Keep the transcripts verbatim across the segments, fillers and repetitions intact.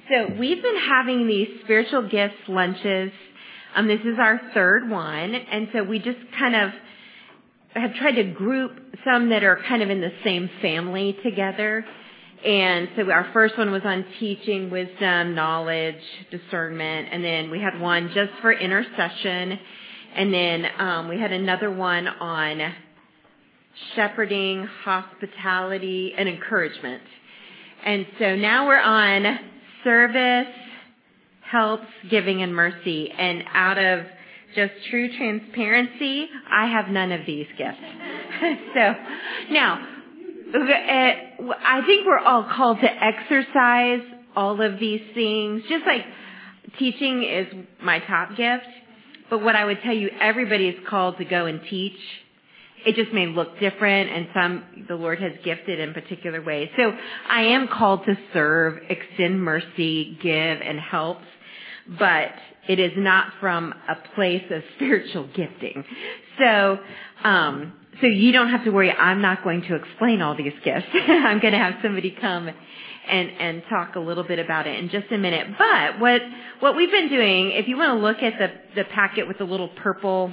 So we've been having these spiritual gifts lunches. Um, this is our third one. And so we just kind of have tried to group some that are kind of in the same family together. And so our first one was on teaching, wisdom, knowledge, discernment. And then we had one just for intercession. And then um, we had another one on shepherding, hospitality, and encouragement. And so now we're on service, helps, giving, and mercy. And out of just true transparency, I have none of these gifts. So now, I think we're all called to exercise all of these things. Just like teaching is my top gift. But what I would tell you, everybody is called to go and teach. It just may look different, and some the Lord has gifted in particular ways. So I am called to serve, extend mercy, give, and help, but it is not from a place of spiritual gifting. So, um, so you don't have to worry. I'm not going to explain all these gifts. I'm going to have somebody come and and talk a little bit about it in just a minute. But what what we've been doing, if you want to look at the the packet with the little purple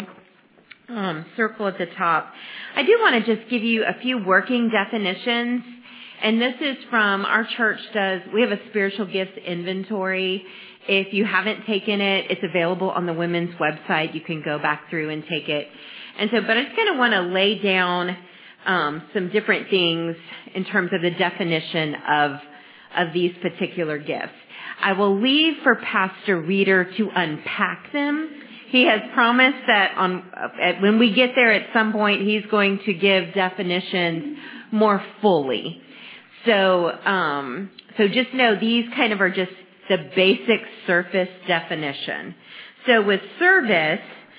Um, circle at the top, I do want to just give you a few working definitions. And this is from our church does, we have a spiritual gifts inventory. If you haven't taken it, it's available on the women's website. You can go back through and take it. And so, but I just kind of want to lay down um, some different things in terms of the definition of of these particular gifts. I will leave for Pastor Reeder to unpack them. He has promised that on uh, when we get there at some point, he's going to give definitions more fully. So, um, so just know these kind of are just the basic surface definition. So with service,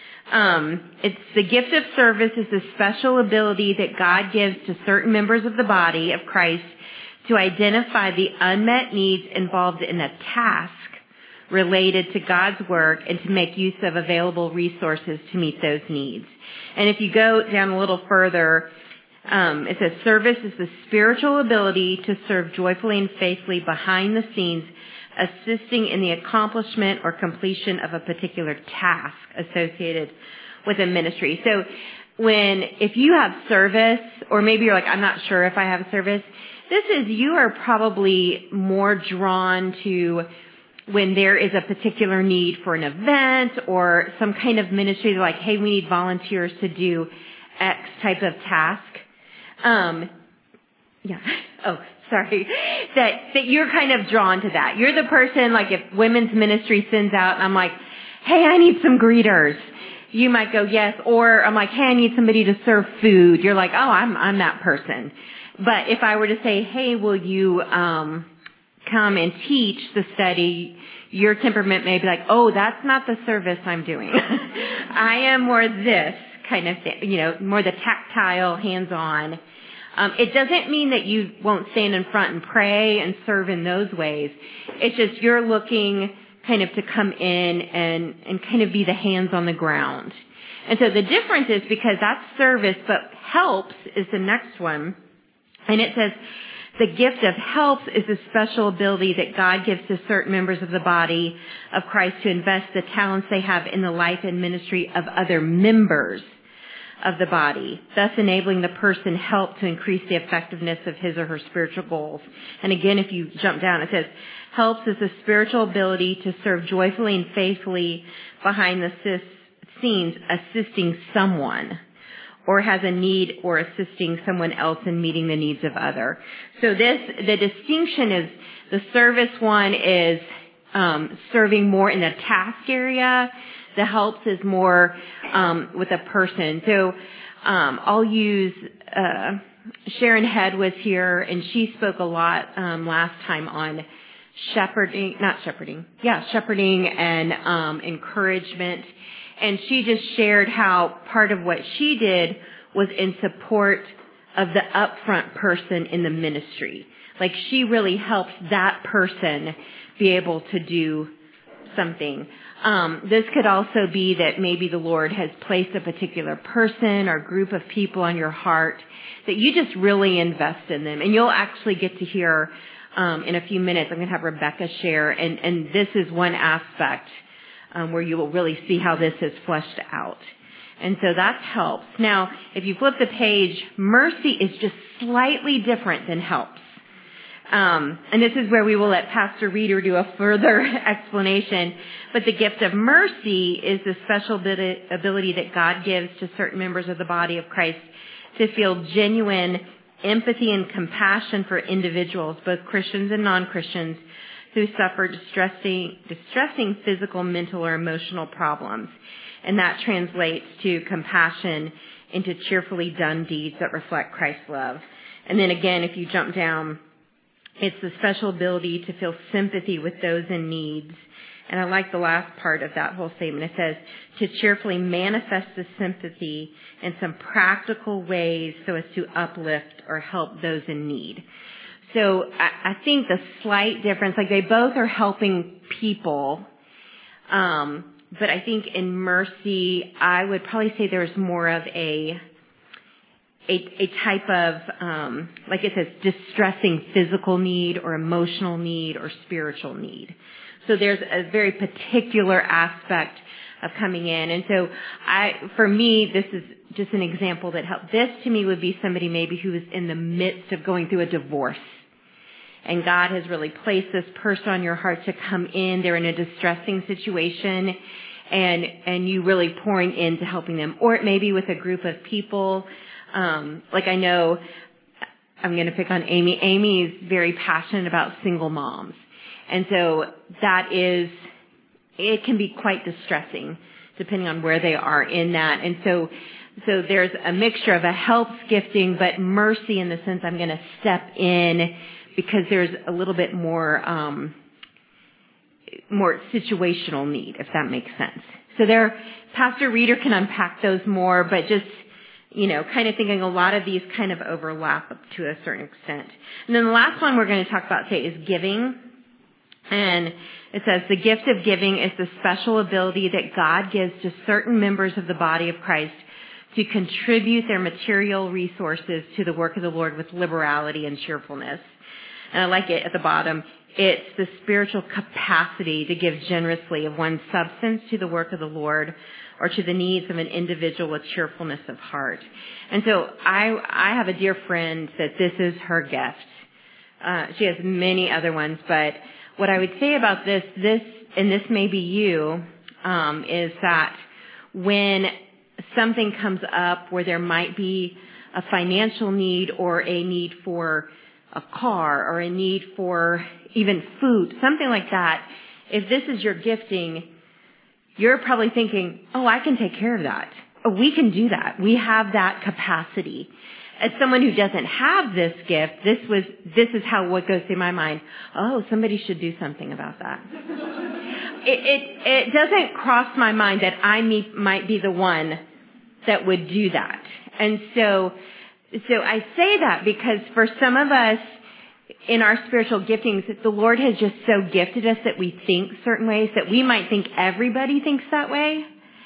um, it's the gift of service is the special ability that God gives to certain members of the body of Christ to identify the unmet needs involved in a task related to God's work and to make use of available resources to meet those needs. And if you go down a little further, um, it says service is the spiritual ability to serve joyfully and faithfully behind the scenes, assisting in the accomplishment or completion of a particular task associated with a ministry. So when, if you have service, or maybe you're like, I'm not sure if I have service, this is, you are probably more drawn to when there is a particular need for an event or some kind of ministry, they're like, hey, we need volunteers to do X type of task. Um, yeah. Oh, sorry. That, that you're kind of drawn to that. You're the person, like if women's ministry sends out and I'm like, hey, I need some greeters. You might go, yes. Or I'm like, hey, I need somebody to serve food. You're like, oh, I'm, I'm that person. But if I were to say, hey, will you, um, come and teach the study, your temperament may be like, oh, that's not the service I'm doing. I am more this kind of thing, you know, more the tactile, hands-on. Um, it doesn't mean that you won't stand in front and pray and serve in those ways. It's just you're looking kind of to come in and, and kind of be the hands on the ground. And so the difference is because that's service, but helps is the next one. And it says, the gift of helps is a special ability that God gives to certain members of the body of Christ to invest the talents they have in the life and ministry of other members of the body, thus enabling the person help to increase the effectiveness of his or her spiritual goals. And again, if you jump down, it says, helps is the spiritual ability to serve joyfully and faithfully behind the scenes, assisting someone, or has a need or assisting someone else in meeting the needs of other. So this, the distinction is the service one is um, serving more in the task area. The helps is more um, with a person. So um, I'll use uh, Sharon Head was here, and she spoke a lot um, last time on shepherding, not shepherding, yeah, shepherding and um, encouragement. And she just shared how part of what she did was in support of the upfront person in the ministry. Like she really helps that person be able to do something. Um, this could also be that maybe the Lord has placed a particular person or group of people on your heart that you just really invest in them. And you'll actually get to hear um, in a few minutes. I'm going to have Rebecca share, and, and this is one aspect um, where you will really see how this is fleshed out. And so that helps. Now, if you flip the page, mercy is just slightly different than helps. Um, and this is where we will let Pastor Reeder do a further explanation. But the gift of mercy is the special ability that God gives to certain members of the body of Christ to feel genuine empathy and compassion for individuals, both Christians and non-Christians, who suffer distressing, distressing physical, mental, or emotional problems. And that translates to compassion into cheerfully done deeds that reflect Christ's love. And then again, if you jump down, it's the special ability to feel sympathy with those in need. And I like the last part of that whole statement. It says, to cheerfully manifest the sympathy in some practical ways so as to uplift or help those in need. So I, I think the slight difference, like they both are helping people, um, but I think in mercy, I would probably say there's more of a A, a type of, um, like it says, distressing physical need or emotional need or spiritual need. So there's a very particular aspect of coming in. And so I, for me, this is just an example that helped. This to me would be somebody maybe who is in the midst of going through a divorce. And God has really placed this person on your heart to come in. They're in a distressing situation, and, and you really pouring into helping them. Or it may be with a group of people. Um, like I know, I'm going to pick on Amy. Amy is very passionate about single moms. And so that is, it can be quite distressing depending on where they are in that. And so, so there's a mixture of a helps gifting, but mercy in the sense I'm going to step in because there's a little bit more, um, more situational need, if that makes sense. So there, Pastor Reeder can unpack those more, but just, you know, kind of thinking a lot of these kind of overlap up to a certain extent. And then the last one we're going to talk about today is giving. And it says the gift of giving is the special ability that God gives to certain members of the body of Christ to contribute their material resources to the work of the Lord with liberality and cheerfulness. And I like it at the bottom. It's the spiritual capacity to give generously of one's substance to the work of the Lord or to the needs of an individual with cheerfulness of heart. And so I, I have a dear friend that this is her gift. Uh, she has many other ones, but what I would say about this, this, and this may be you, um, is that when something comes up where there might be a financial need or a need for a car or a need for even food, something like that, if this is your gifting, you're probably thinking, oh, I can take care of that. Oh, we can do that. We have that capacity. As someone who doesn't have this gift, this was, this is how what goes through my mind. Oh, somebody should do something about that. it, it, it doesn't cross my mind that I me, might be the one that would do that. And so, so I say that because for some of us in our spiritual giftings, the Lord has just so gifted us that we think certain ways that we might think everybody thinks that way.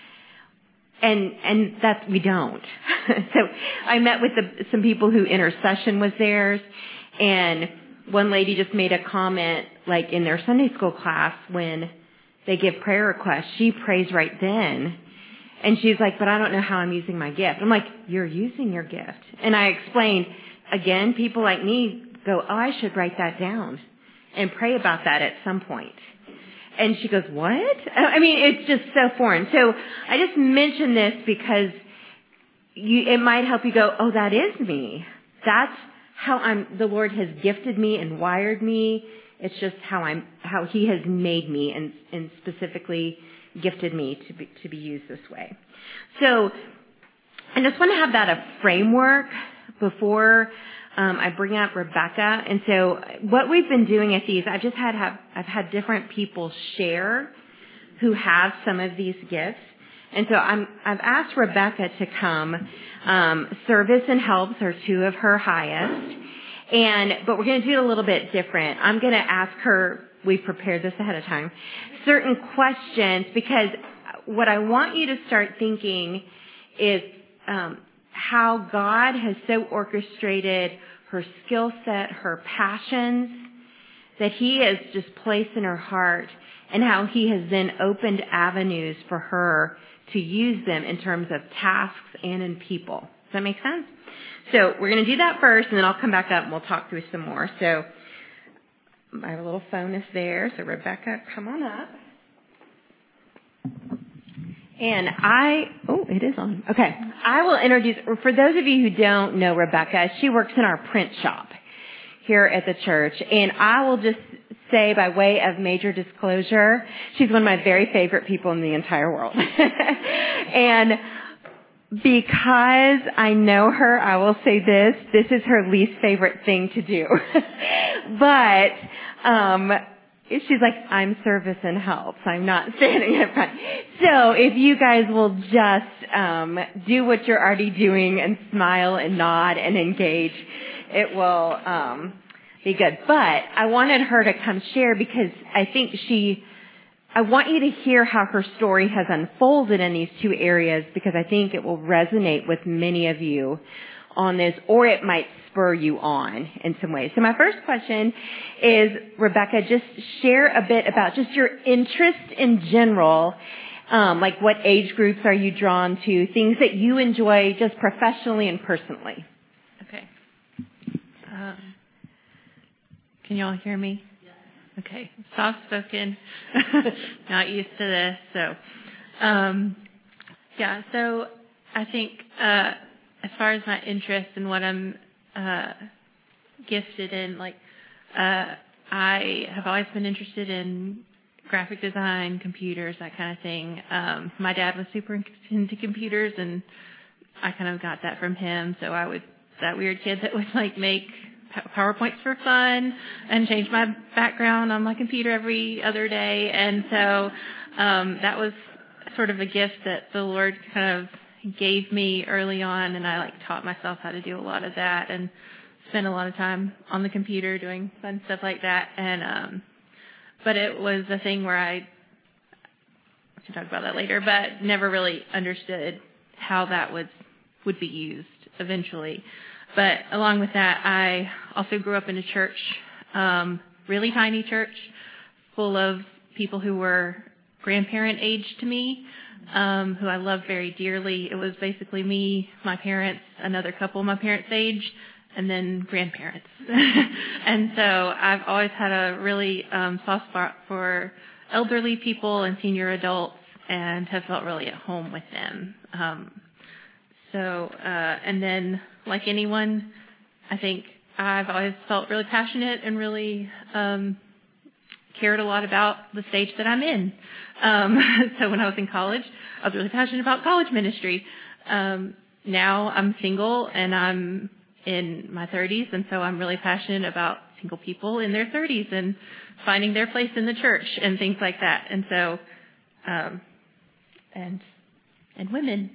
And, and that we don't. So I met with the, some people who intercession was theirs, and one lady just made a comment, like in their Sunday school class when they give prayer requests, she prays right then. And she's like, but I don't know how I'm using my gift. I'm like, you're using your gift. And I explained, again, people like me go, oh, I should write that down and pray about that at some point. And she goes, what? I mean, it's just so foreign. So I just mention this because you, it might help you go, oh, that is me. That's how I'm, the Lord has gifted me and wired me. It's just how I'm, how He has made me and, and specifically gifted me to be, to be used this way. So I just want to have that a framework before Um, I bring up Rebecca, and so what we've been doing at these, I've just had have I've had different people share who have some of these gifts, and so I'm I've asked Rebecca to come. Um, service and helps are two of her highest, and but we're going to do it a little bit different. I'm going to ask her. We've prepared this ahead of time. Certain questions, because what I want you to start thinking is. Um, how God has so orchestrated her skill set, her passions, that he has just placed in her heart, and how he has then opened avenues for her to use them in terms of tasks and in people. Does that make sense? So we're going to do that first, and then I'll come back up and we'll talk through some more. So my little phone is there. So Rebecca, come on up. And I, oh, it is on. Okay. I will introduce, for those of you who don't know Rebecca, she works in our print shop here at the church. And I will just say, by way of major disclosure, she's one of my very favorite people in the entire world. And because I know her, I will say this, this is her least favorite thing to do. But, um, she's like, I'm service and help, so I'm not standing in front. So if you guys will just um, do what you're already doing and smile and nod and engage, it will um, be good. But I wanted her to come share because I think she, I want you to hear how her story has unfolded in these two areas, because I think it will resonate with many of you on this, or it might spur you on in some ways. So my first question is, Rebecca, just share a bit about just your interest in general, um, like what age groups are you drawn to, things that you enjoy just professionally and personally. Okay. Um, can you all hear me? Yes. Okay. Soft-spoken, not used to this. So, um, yeah, so I think uh, as far as my interest and what I'm uh, gifted in, like, uh, I have always been interested in graphic design, computers, that kind of thing. Um, my dad was super into computers, and I kind of got that from him. So I was that weird kid that would like make PowerPoints for fun and change my background on my computer every other day. And so um, that was sort of a gift that the Lord kind of gave me early on, and I like taught myself how to do a lot of that and spent a lot of time on the computer doing fun stuff like that. And um, but it was a thing where I, I can talk about that later, but never really understood how that would would be used eventually. But along with that, I also grew up in a church, um, really tiny church, full of people who were grandparent age to me, um, who I love very dearly. It was basically me, my parents, another couple my parents' age, and then grandparents. And so I've always had a really um, soft spot for elderly people and senior adults, and have felt really at home with them. Um, so, uh, and then like anyone, I think I've always felt really passionate and really um, cared a lot about the stage that I'm in. Um, so when I was in college, I was really passionate about college ministry. Um, now I'm single and I'm in my thirties, and so I'm really passionate about single people in their thirties and finding their place in the church and things like that. And so, um, and and women.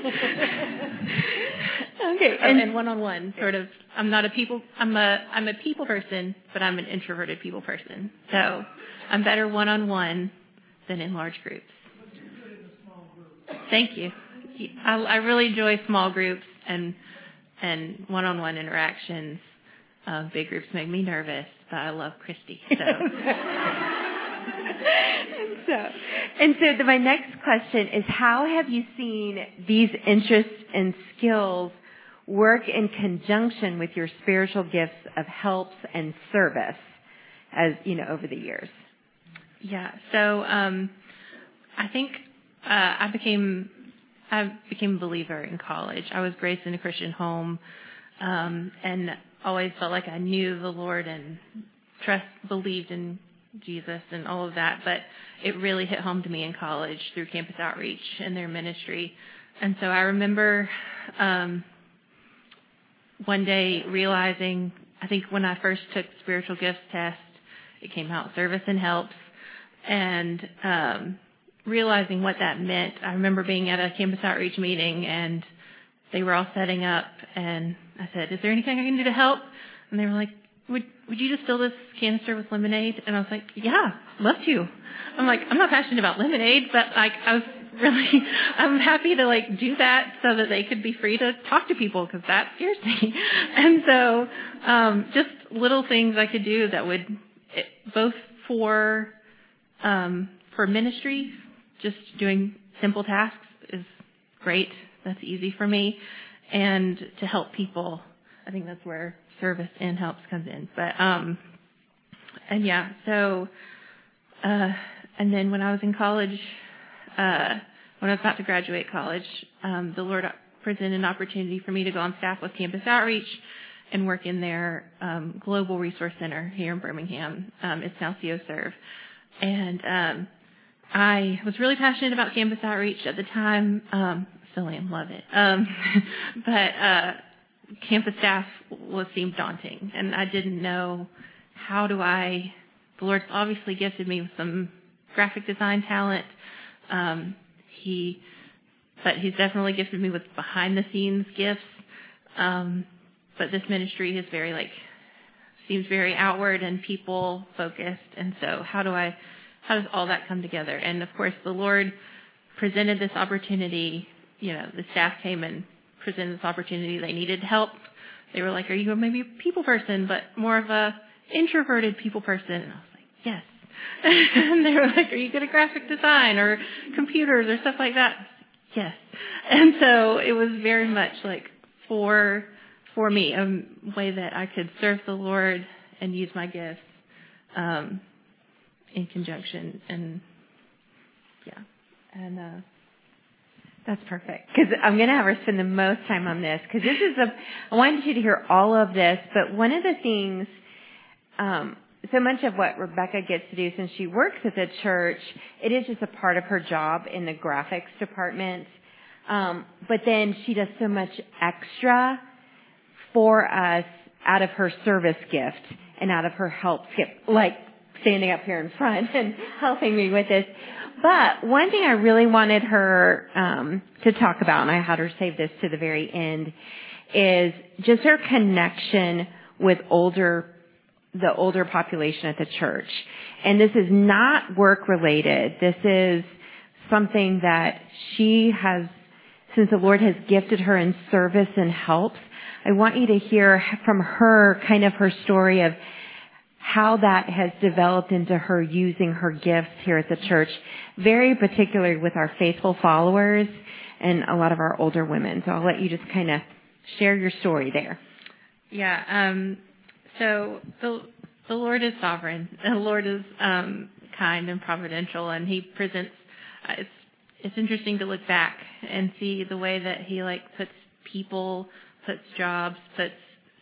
Okay, and, and one-on-one, sort of. I'm not a people. I'm a I'm a people person, but I'm an introverted people person. So I'm better one-on-one than in large groups. Thank you. I, I really enjoy small groups and and one-on-one interactions. Uh, big groups make me nervous, but I love Christy. So. and so, and so the, my next question is, how have you seen these interests and skills work in conjunction with your spiritual gifts of helps and service, as you know, over the years? Yeah. So um, I think uh, I became I became a believer in college. I was raised in a Christian home, um, and always felt like I knew the Lord and trust, believed in Jesus and all of that. But it really hit home to me in college through Campus Outreach and their ministry. And so I remember um, one day realizing, I think when I first took the spiritual gifts test, it came out service and helps, and um, realizing what that meant. I remember being at a Campus Outreach meeting, and they were all setting up, and I said, is there anything I can do to help? And they were like, would would you just fill this canister with lemonade? And I was like, yeah, love to. I'm like, I'm not passionate about lemonade, but like I was really, I'm happy to like do that so that they could be free to talk to people, because that scares me. And so um, just little things I could do that would it, both for um, for ministry, just doing simple tasks is great. That's easy for me. And to help people, I think that's where service and helps comes in. But, um, and yeah, so, uh, and then when I was in college, uh, when I was about to graduate college, um, the Lord presented an opportunity for me to go on staff with Campus Outreach and work in their um, Global Resource Center here in Birmingham. Um, it's now C O Serve. And um, I was really passionate about Campus Outreach at the time. Um, still am, love it. Um, but uh, campus staff was seemed daunting, and I didn't know how do I. The Lord's obviously gifted me with some graphic design talent. Um, he, but He's definitely gifted me with behind the scenes gifts. Um, but this ministry is very like seems very outward and people focused, and so how do I? How does all that come together? And of course, the Lord presented this opportunity. You know, the staff came and presented this opportunity. They needed help. They were like, "Are you maybe a people person, but more of a introverted people person?" And I was like, "Yes." And they were like, "Are you good at graphic design or computers or stuff like that?" I was like, "Yes." And so it was very much like for for me a way that I could serve the Lord and use my gifts um, in conjunction. And yeah, and. uh That's perfect, because I'm going to have her spend the most time on this, because this is a, I wanted you to hear all of this, but one of the things, um, so much of what Rebecca gets to do since she works at the church, it is just a part of her job in the graphics department, um, but then she does so much extra for us out of her service gift and out of her help gift, like standing up here in front and helping me with this. But one thing I really wanted her um, to talk about, and I had her save this to the very end, is just her connection with older, the older population at the church. And this is not work related. This is something that she has, since the Lord has gifted her in service and helps. I want you to hear from her kind of her story of how that has developed into her using her gifts here at the church, very particularly with our faithful followers and a lot of our older women. So I'll let you just kind of share your story there. Yeah. Um, so the the Lord is sovereign. The Lord is um, kind and providential, and He presents. Uh, it's it's interesting to look back and see the way that He like puts people, puts jobs, puts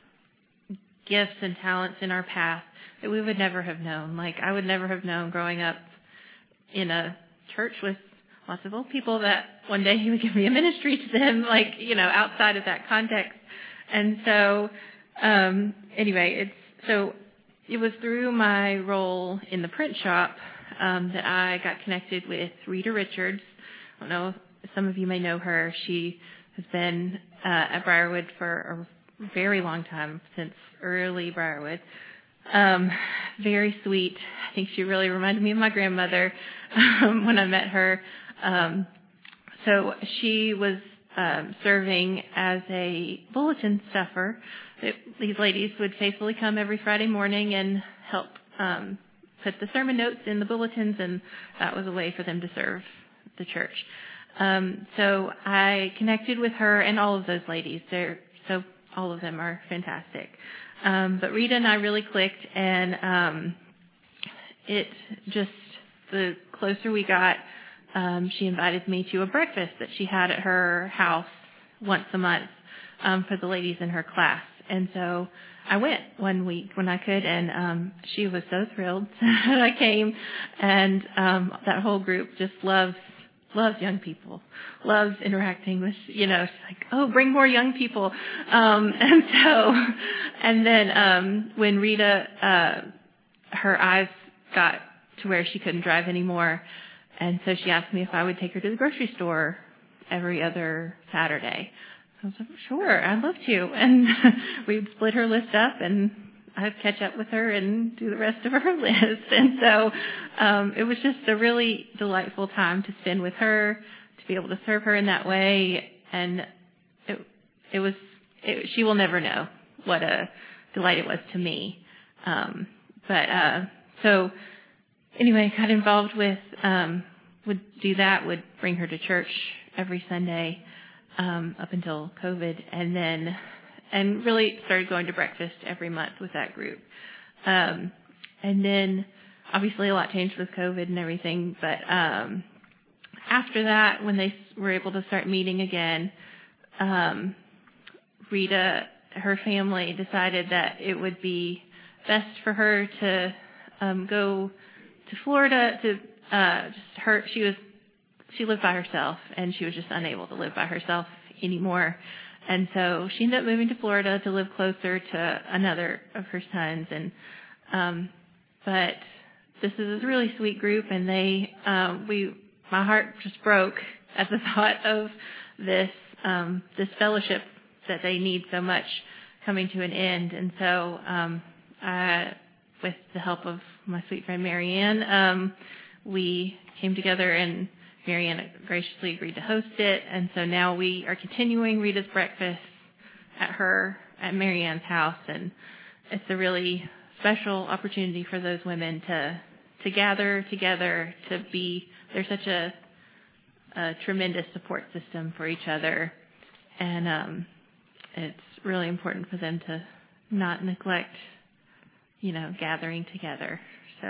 gifts and talents in our path that we would never have known. Like I would never have known growing up in a church with lots of old people that one day He would give me a ministry to them, like, you know, outside of that context. And so, um, anyway, it's, so it was through my role in the print shop, um, that I got connected with Rita Richards. I don't know, some of you may know her. She has been, uh, at Briarwood for a very long time, since early Briarwood. Um, very sweet. I think she really reminded me of my grandmother um, when I met her. Um, so she was um, serving as a bulletin stuffer. It, these ladies would faithfully come every Friday morning and help um, put the sermon notes in the bulletins, and that was a way for them to serve the church. Um, so I connected with her and all of those ladies. They're so all of them are fantastic. Um, but Rita and I really clicked, and um, it just, the closer we got, um, she invited me to a breakfast that she had at her house once a month um, for the ladies in her class. And so I went one week when I could, and um, she was so thrilled that I came, and um, that whole group just loves loves young people, loves interacting with, you know, she's like, oh, bring more young people. Um, and so, and then, um, when Rita, uh, her eyes got to where she couldn't drive anymore. And so she asked me if I would take her to the grocery store every other Saturday. I was like, sure, I'd love to. And we'd split her list up, and I'd catch up with her and do the rest of her list. And so um, it was just a really delightful time to spend with her, to be able to serve her in that way. And it, it was, it, she will never know what a delight it was to me. Um, but uh, so anyway, got involved with, um, would do that, would bring her to church every Sunday um, up until COVID, and then and really started going to breakfast every month with that group. Um, and then obviously a lot changed with COVID and everything, but um, after that, when they were able to start meeting again, um, Rita, her family decided that it would be best for her to um, go to Florida to uh, just her. She was she lived by herself, and she was just unable to live by herself anymore. And so she ended up moving to Florida to live closer to another of her sons. And um, but this is a really sweet group, and they um, we my heart just broke at the thought of this um, this fellowship that they need so much coming to an end. And so um, I, with the help of my sweet friend Marianne, um, we came together, and Marianne graciously agreed to host it. And so now we are continuing Rita's breakfast at her, at Marianne's house. And it's a really special opportunity for those women to, to gather together, to be, they're such a, a tremendous support system for each other. And um, it's really important for them to not neglect, you know, gathering together. So.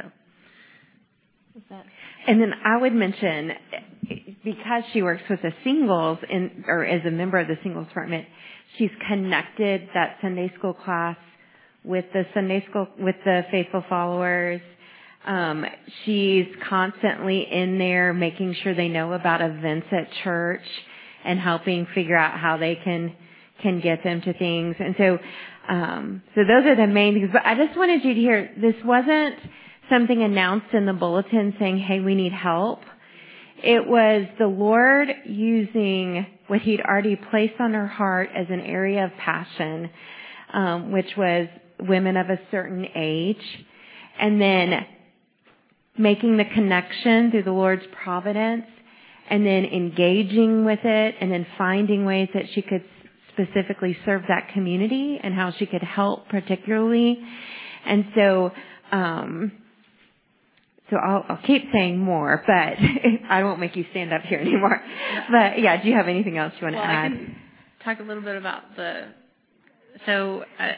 That? And then I would mention, because she works with the singles in, or as a member of the singles department, she's connected that Sunday school class with the Sunday school, with the faithful followers. Um, she's constantly in there making sure they know about events at church and helping figure out how they can, can get them to things. And so, um, so those are the main things. But I just wanted you to hear, this wasn't something announced in the bulletin saying, hey, we need help. It was the Lord using what he'd already placed on her heart as an area of passion, um, which was women of a certain age, and then making the connection through the Lord's providence, and then engaging with it, and then finding ways that she could specifically serve that community and how she could help particularly. And so, um, So I'll, I'll keep saying more, but I won't make you stand up here anymore. But yeah, do you have anything else you want well, to add? I can talk a little bit about the, so uh,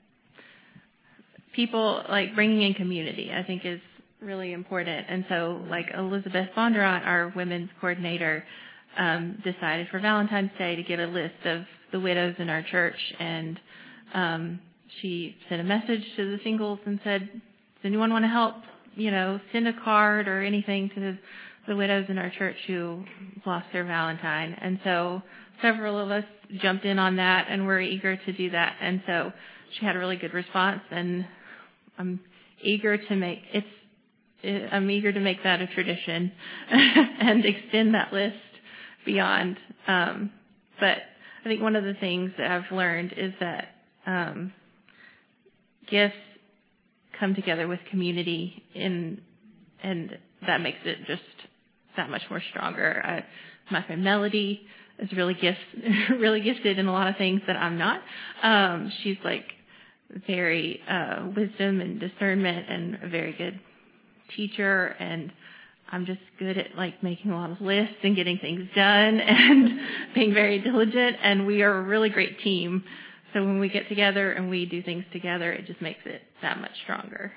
people, like bringing in community, I think is really important. And so like Elizabeth Bondurant, our women's coordinator, um, decided for Valentine's Day to get a list of the widows in our church. And um, she sent a message to the singles and said, does anyone want to help? You know, send a card or anything to the widows in our church who lost their Valentine. And so several of us jumped in on that, and we're eager to do that. And so she had a really good response, and I'm eager to make it's I'm eager to make that a tradition and extend that list beyond. Um, but I think one of the things that I've learned is that um, gifts come together with community, in, and that makes it just that much more stronger. I, my friend Melody is really gift, really gifted in a lot of things that I'm not. Um, she's like very uh, wisdom and discernment, and a very good teacher, and I'm just good at like making a lot of lists and getting things done and being very diligent, and we are a really great team. So when we get together and we do things together, it just makes it that much stronger.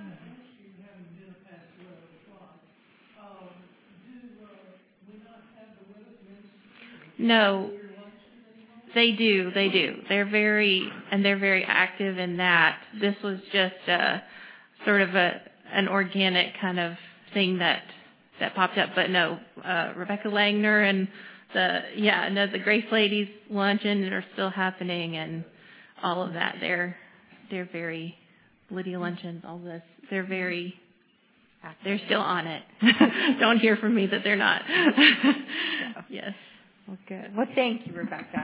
No, they do. They do. They're very, and they're very active in that. This was just a sort of a an organic kind of thing that that popped up. But no, uh, Rebecca Langner and the yeah, no, the Grace Ladies luncheon are still happening, and all of that. They're they're very Lydia luncheons, all this. They're very they're still on it. Don't hear from me that they're not. Yes. Well, good. Well, thank you, Rebecca.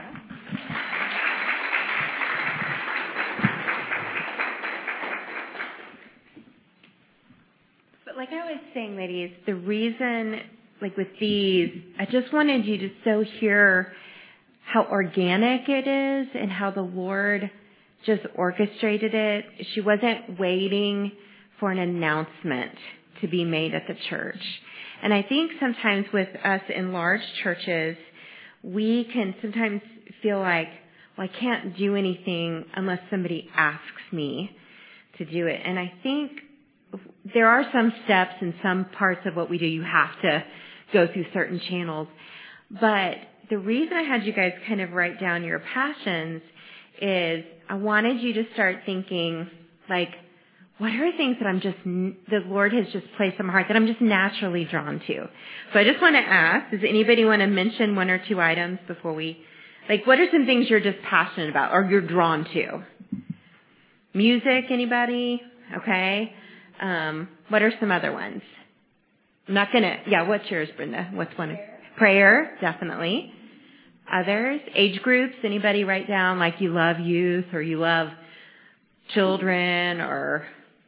But like I was saying, ladies, the reason, like with these, I just wanted you to so hear how organic it is and how the Lord just orchestrated it. She wasn't waiting for an announcement to be made at the church. And I think sometimes with us in large churches, we can sometimes feel like, well, I can't do anything unless somebody asks me to do it. And I think there are some steps in some parts of what we do. You have to go through certain channels. But the reason I had you guys kind of write down your passions is I wanted you to start thinking, like, what are things that I'm just, the Lord has just placed on my heart that I'm just naturally drawn to? So I just want to ask, does anybody want to mention one or two items before we, like, what are some things you're just passionate about or you're drawn to? Music, anybody? Okay. Um, what are some other ones? I'm not going to, yeah, what's yours, Brenda? What's one? Prayer. Prayer, definitely. Others? Age groups? Anybody write down like you love youth or you love children or...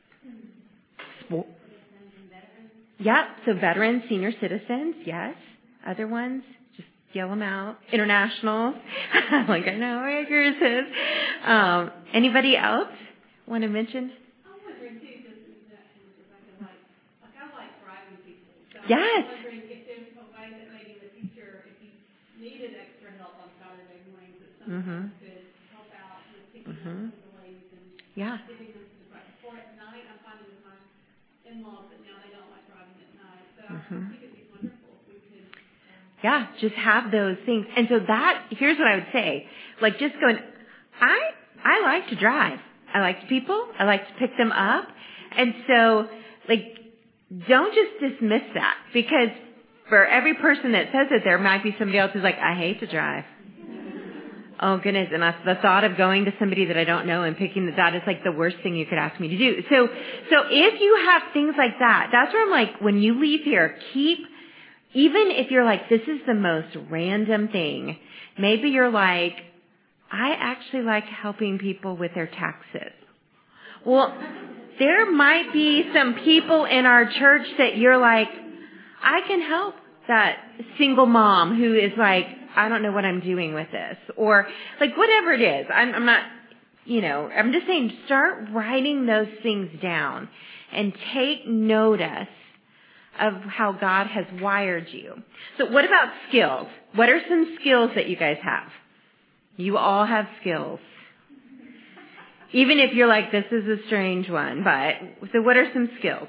Yeah, so veterans, senior citizens, yes. Other ones, just yell them out. International, like I know what yours is. Um, anybody else want to mention? I'm wondering too, just that I can like, like I like driving people. So Yes. I'm wondering if there's a way that maybe in the future, if you needed extra help on Saturday mornings, that someone Mm-hmm. could help out with picking Mm-hmm. up the ladies and Yeah. giving them to the right. For at night, I'm finding with my in-laws that now they don't like driving at night. So Mm-hmm. I think it'd be wonderful if we could. Um, Yeah, just have those things. And so that, here's what I would say. Like just going, I, I like to drive. I like people. I like to pick them up. And so, like, don't just dismiss that because for every person that says it, there might be somebody else who's like, I hate to drive. Oh goodness, and that's the thought of going to somebody that I don't know and picking the, that is like the worst thing you could ask me to do. So, so if you have things like that, that's where I'm like, when you leave here, keep, even if you're like, this is the most random thing, maybe you're like, I actually like helping people with their taxes. Well, there might be some people in our church that you're like, I can help that single mom who is like, I don't know what I'm doing with this. Or like whatever it is. I'm, I'm not, you know, I'm just saying start writing those things down and take notice of how God has wired you. So what about skills? What are some skills that you guys have? You all have skills. Even if you're like, this is a strange one, but, so what are some skills?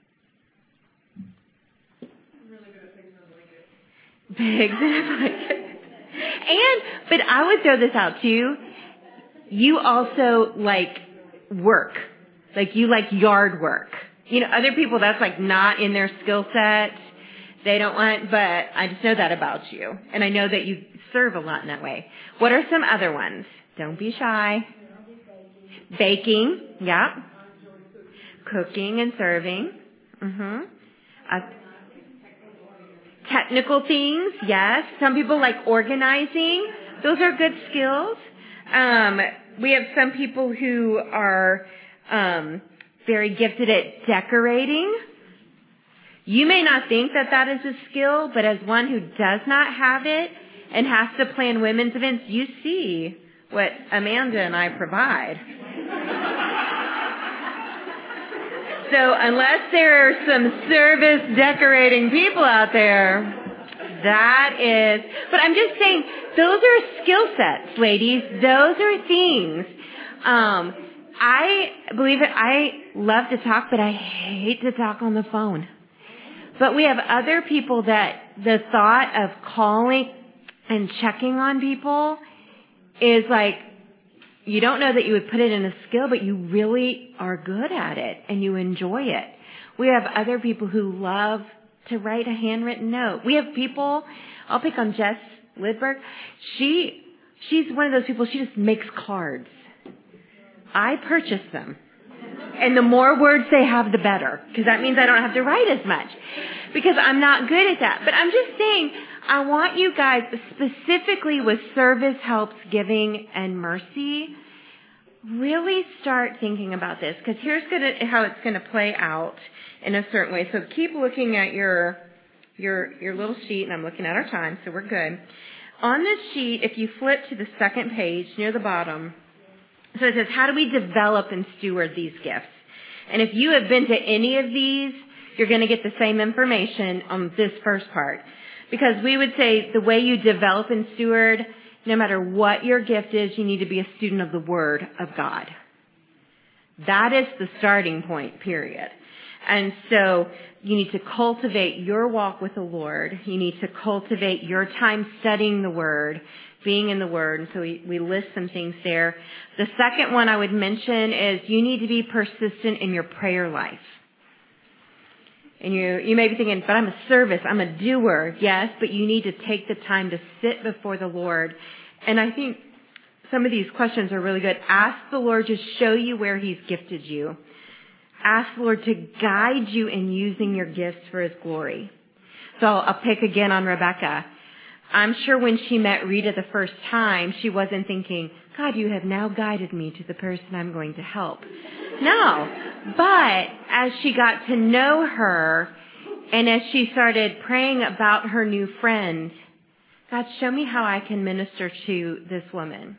I'm really good at fixing a blanket. Pigs in a blanket. And, but I would throw this out too. You also like work. Like you like yard work. You know, other people that's like not in their skill set. They don't want, but I just know that about you. And I know that you serve a lot in that way. What are some other ones? Don't be shy. Baking. Yeah. Cooking and serving. Mm-hmm. Uh, Technical things, yes. Some people like organizing. Those are good skills. Um, we have some people who are um, very gifted at decorating. You may not think that that is a skill, but as one who does not have it and has to plan women's events, you see what Amanda and I provide. So unless there are some service decorating people out there, that is, but I'm just saying, those are skill sets, ladies. Those are things. Um, I believe it, I love to talk, but I hate to talk on the phone. But we have other people that the thought of calling and checking on people is like, you don't know that you would put it in a skill, but you really are good at it and you enjoy it. We have other people who love to write a handwritten note. We have people, I'll pick on Jess Lidberg. She, she's one of those people, she just makes cards. I purchase them. And the more words they have, the better. Because that means I don't have to write as much. Because I'm not good at that. But I'm just saying, I want you guys, specifically with service, helps, giving, and mercy, really start thinking about this. Because here's gonna, how it's going to play out in a certain way. So keep looking at your, your, your little sheet, and I'm looking at our time, so we're good. On this sheet, if you flip to the second page near the bottom, so it says, how do we develop and steward these gifts? And if you have been to any of these, you're going to get the same information on this first part. Because we would say the way you develop and steward, no matter what your gift is, you need to be a student of the Word of God. That is the starting point, period. And so you need to cultivate your walk with the Lord. You need to cultivate your time studying the Word, being in the Word. And so we, we list some things there. The second one I would mention is you need to be persistent in your prayer life. And you, you may be thinking, but I'm a service, I'm a doer. Yes, but you need to take the time to sit before the Lord. And I think some of these questions are really good. Ask the Lord to show you where He's gifted you. Ask the Lord to guide you in using your gifts for His glory. So I'll pick again on Rebecca. I'm sure when she met Rita the first time, she wasn't thinking, God, you have now guided me to the person I'm going to help. No. But as she got to know her and as she started praying about her new friend, God, show me how I can minister to this woman.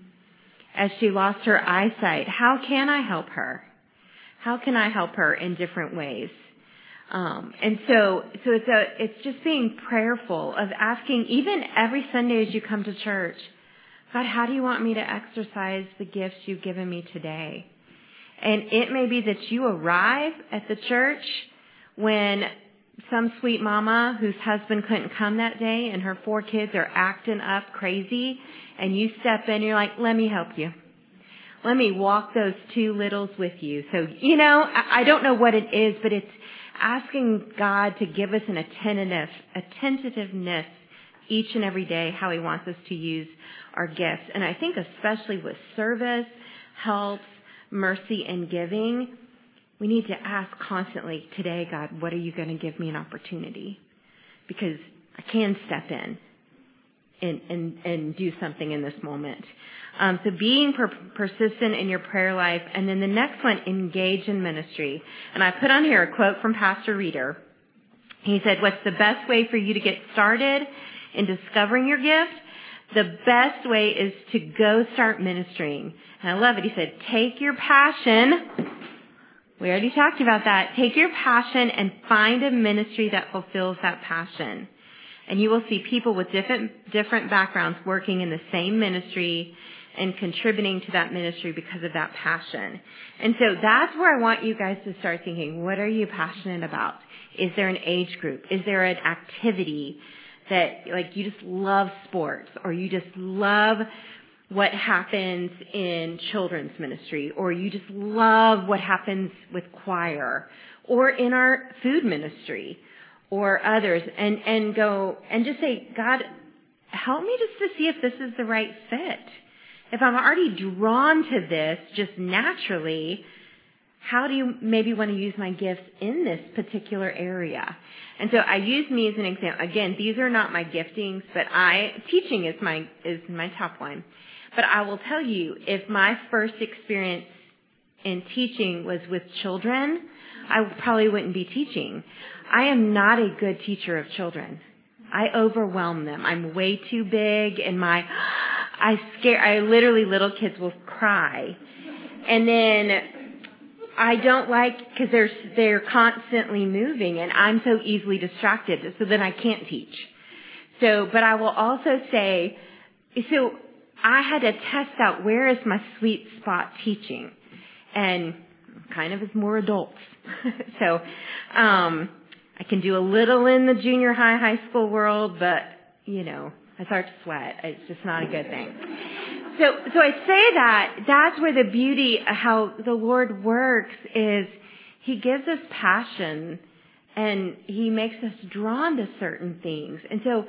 As she lost her eyesight, how can I help her? How can I help her in different ways? Um, and so, so it's a, it's just being prayerful of asking, even every Sunday as you come to church, God, how do you want me to exercise the gifts you've given me today? And it may be that you arrive at the church when some sweet mama whose husband couldn't come that day and her four kids are acting up crazy, and you step in and you're like, let me help you. Let me walk those two littles with you. So, you know, I, I don't know what it is, but it's asking God to give us an attentiveness, attentiveness each and every day how He wants us to use our gifts. And I think especially with service, helps, mercy, and giving, we need to ask constantly, today, God, what are you going to give me an opportunity? Because I can step in and, and, and do something in this moment. Um, so being per- persistent in your prayer life. And then the next one, engage in ministry. And I put on here a quote from Pastor Reeder. He said, what's the best way for you to get started in discovering your gift? The best way is to go start ministering. And I love it. He said, take your passion. We already talked about that. Take your passion and find a ministry that fulfills that passion. And you will see people with different, different backgrounds working in the same ministry and contributing to that ministry because of that passion. And so that's where I want you guys to start thinking, what are you passionate about? Is there an age group? Is there an activity that, like, you just love sports, or you just love what happens in children's ministry, or you just love what happens with choir, or in our food ministry, or others, and, and go and just say, God, help me just to see if this is the right fit. If I'm already drawn to this just naturally, how do you maybe want to use my gifts in this particular area? And so I use me as an example. Again, these are not my giftings, but I, teaching is my, is my top one. But I will tell you, if my first experience in teaching was with children, I probably wouldn't be teaching. I am not a good teacher of children. I overwhelm them. I'm way too big, and my, I scare, I literally, little kids will cry. And then I don't like, because they're, they're constantly moving, and I'm so easily distracted, so then I can't teach. So, but I will also say, so I had to test out where is my sweet spot teaching, and kind of as more adults. so, um, I can do a little in the junior high, high school world, but, you know, I start to sweat. It's just not a good thing. So, so I say that, that's where the beauty of how the Lord works is He gives us passion and He makes us drawn to certain things. And so,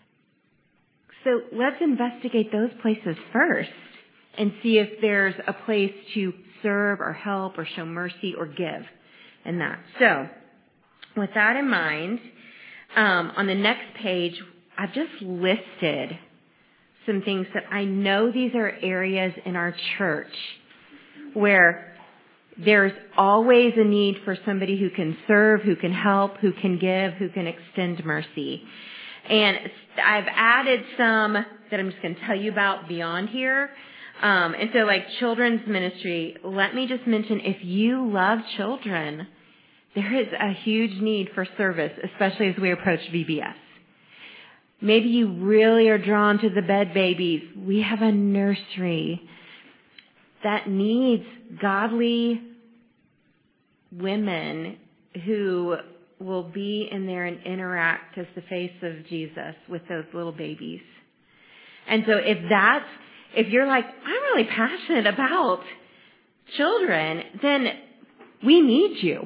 so let's investigate those places first and see if there's a place to serve or help or show mercy or give in that. So, with that in mind, um, on the next page, I've just listed some things that I know these are areas in our church where there's always a need for somebody who can serve, who can help, who can give, who can extend mercy. And I've added some that I'm just going to tell you about beyond here. Um, and so like children's ministry, let me just mention, if you love children, there is a huge need for service, especially as we approach V B S. Maybe you really are drawn to the bed babies. We have a nursery that needs godly women who will be in there and interact as the face of Jesus with those little babies. And so if that's, if you're like, I'm really passionate about children, then we need you.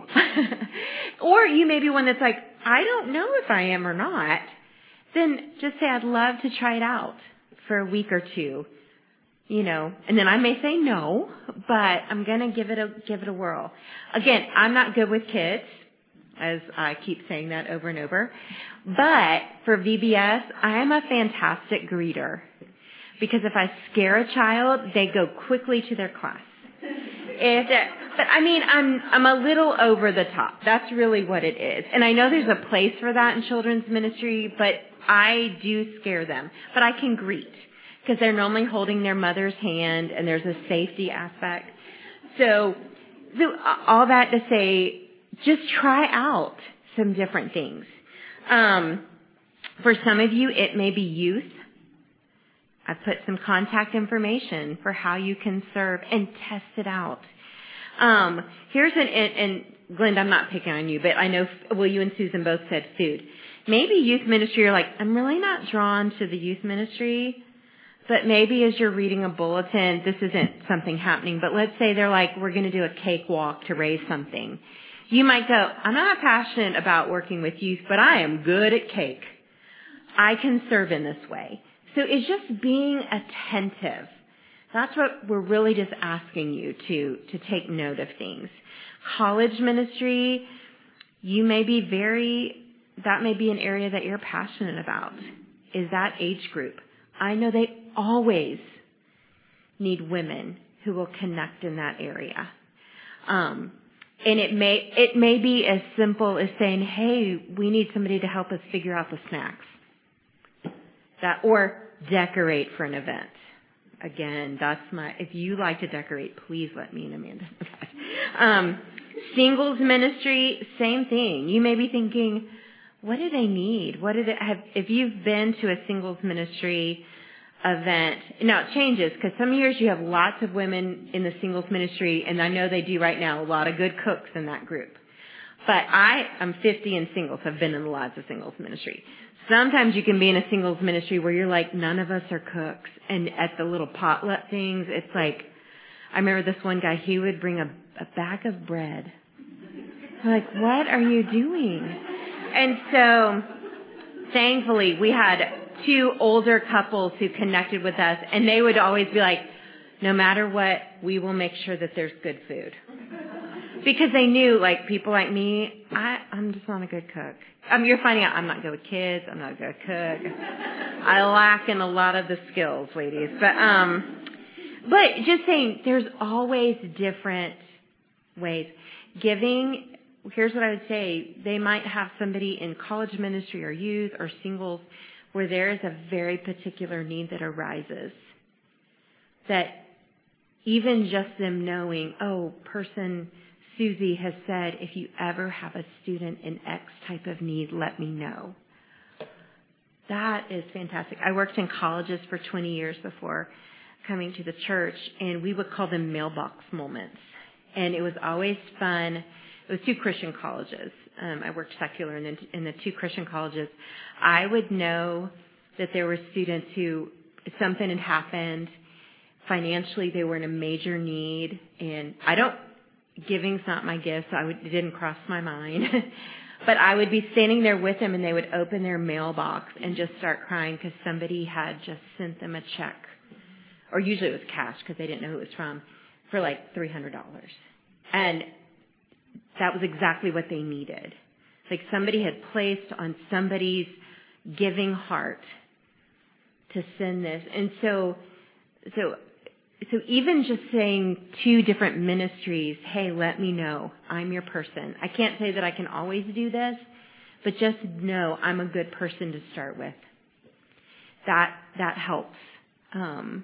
Or you may be one that's like, I don't know if I am or not. Then just say, I'd love to try it out for a week or two, you know, and then I may say no, but I'm going to give it a, give it a whirl. Again, I'm not good with kids, as I keep saying that over and over, but for V B S, I am a fantastic greeter, because if I scare a child, they go quickly to their class. If it, but I mean, I'm, I'm a little over the top. That's really what it is. And I know there's a place for that in children's ministry, but I do scare them. But I can greet, because they're normally holding their mother's hand, and there's a safety aspect. So, so all that to say, just try out some different things. Um, for some of you, it may be youth. I've put some contact information for how you can serve and test it out. Um, here's an, and, and Glenda, I'm not picking on you, but I know, well, you and Susan both said food. Maybe youth ministry, you're like, I'm really not drawn to the youth ministry, but maybe as you're reading a bulletin, this isn't something happening, but let's say they're like, we're going to do a cakewalk to raise something. You might go, I'm not passionate about working with youth, but I am good at cake. I can serve in this way. So it's just being attentive. That's what we're really just asking you to, to take note of things. College ministry, you may be very, that may be an area that you're passionate about, is that age group. I know they always need women who will connect in that area. Um, and it may, it may be as simple as saying, hey, we need somebody to help us figure out the snacks. That, or decorate for an event. Again, that's my, if you like to decorate, please let me and Amanda know that. Um, singles ministry, same thing. You may be thinking, what do they need? What do they have? If you've been to a singles ministry event, now it changes, because some years you have lots of women in the singles ministry, and I know they do right now, a lot of good cooks in that group. But I am fifty in singles. I've been in lots of singles ministry. Sometimes you can be in a singles ministry where you're like, none of us are cooks. And at the little potluck things, it's like, I remember this one guy, he would bring a, a bag of bread. I'm like, what are you doing? And so, thankfully, we had two older couples who connected with us, and they would always be like, no matter what, we will make sure that there's good food. Because they knew, like, people like me, I, I'm just not a good cook. I mean, you're finding out I'm not good with kids. I'm not a good cook. I lack in a lot of the skills, ladies. But, um, but just saying, there's always different ways. Giving, here's what I would say. They might have somebody in college ministry or youth or singles where there is a very particular need that arises. That even just them knowing, oh, person Susie has said, if you ever have a student in X type of need, let me know. That is fantastic. I worked in colleges for twenty years before coming to the church, and we would call them mailbox moments. And it was always fun. It was two Christian colleges. Um, I worked secular in the, in the two Christian colleges. I would know that there were students who something had happened. Financially, they were in a major need, and I don't, giving's not my gift, so I would, it didn't cross my mind. But I would be standing there with them, and they would open their mailbox and just start crying because somebody had just sent them a check, or usually it was cash because they didn't know who it was from, for like three hundred dollars. And that was exactly what they needed. Like somebody had placed on somebody's giving heart to send this. And so, so, so even just saying two different ministries, hey, let me know. I'm your person. I can't say that I can always do this, but just know I'm a good person to start with. That, that helps. Um,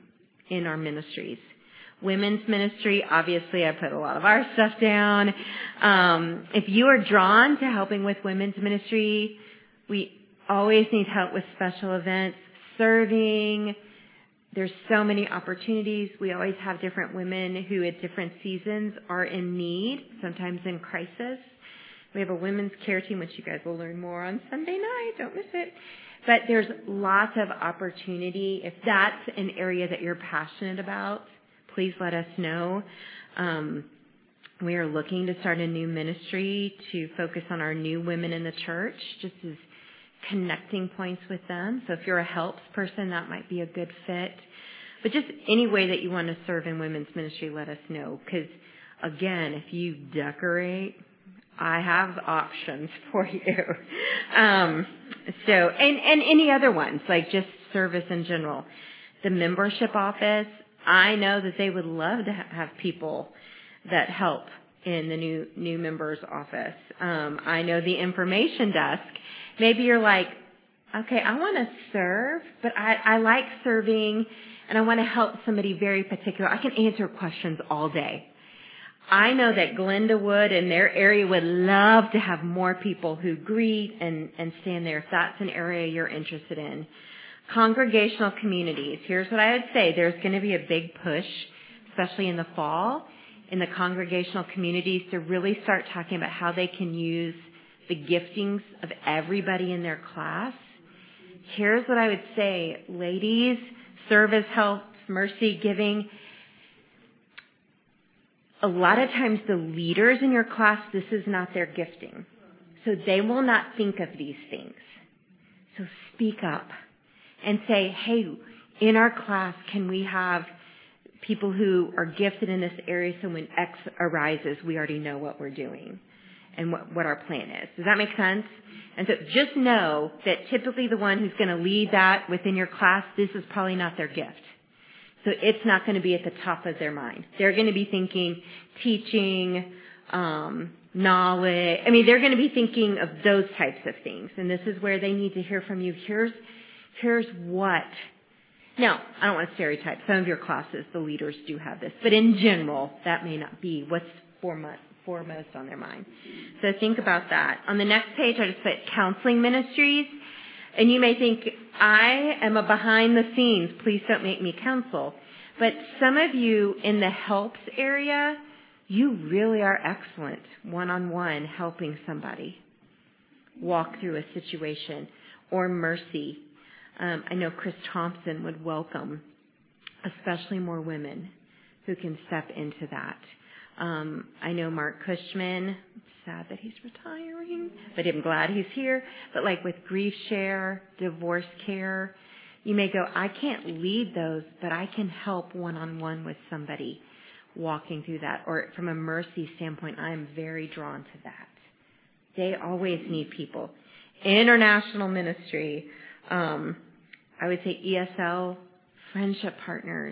in our ministries. Women's ministry, obviously I put a lot of our stuff down. Um, if you are drawn to helping with women's ministry, we always need help with special events, serving. There's so many opportunities. We always have different women who at different seasons are in need, sometimes in crisis. We have a women's care team, which you guys will learn more on Sunday night. Don't miss it. But there's lots of opportunity. If that's an area that you're passionate about, please let us know. Um, we are looking to start a new ministry to focus on our new women in the church, just as connecting points with them. So if you're a helps person, that might be a good fit. But just any way that you want to serve in women's ministry, let us know. Because, again, if you decorate, I have options for you. Um, so, and, and any other ones, like just service in general. The membership office, I know that they would love to ha- have people that help in the new new members office. Um, I know the information desk. Maybe you're like, okay, I want to serve, but I, I like serving and I want to help somebody very particular. I can answer questions all day. I know that Glenda would and their area would love to have more people who greet and, and stand there if that's an area you're interested in. Congregational communities. Here's what I would say. There's going to be a big push, especially in the fall, in the congregational communities to really start talking about how they can use the giftings of everybody in their class. Here's what I would say. Ladies, service, helps, mercy, giving. A lot of times the leaders in your class, this is not their gifting. So they will not think of these things. So speak up and say, hey, in our class, can we have people who are gifted in this area so when X arises, we already know what we're doing and what, what our plan is. Does that make sense? And so just know that typically the one who's going to lead that within your class, this is probably not their gift. So it's not going to be at the top of their mind. They're going to be thinking teaching, um, knowledge. I mean, they're going to be thinking of those types of things. And this is where they need to hear from you. Here's, here's what. Now, I don't want to stereotype. Some of your classes, the leaders do have this. But in general, that may not be what's foremost on their mind. So think about that. On the next page, I just put counseling ministries. And you may think, I am a behind the scenes. Please don't make me counsel. But some of you in the helps area, you really are excellent one-on-one helping somebody walk through a situation. Or mercy. Um, I know Chris Thompson would welcome especially more women who can step into that. Um, I know Mark Cushman, sad that he's retiring, but I'm glad he's here. But like with grief share, divorce care, you may go, I can't lead those, but I can help one-on-one with somebody walking through that. Or from a mercy standpoint, I am very drawn to that. They always need people. International ministry, um, I would say E S L, friendship partners,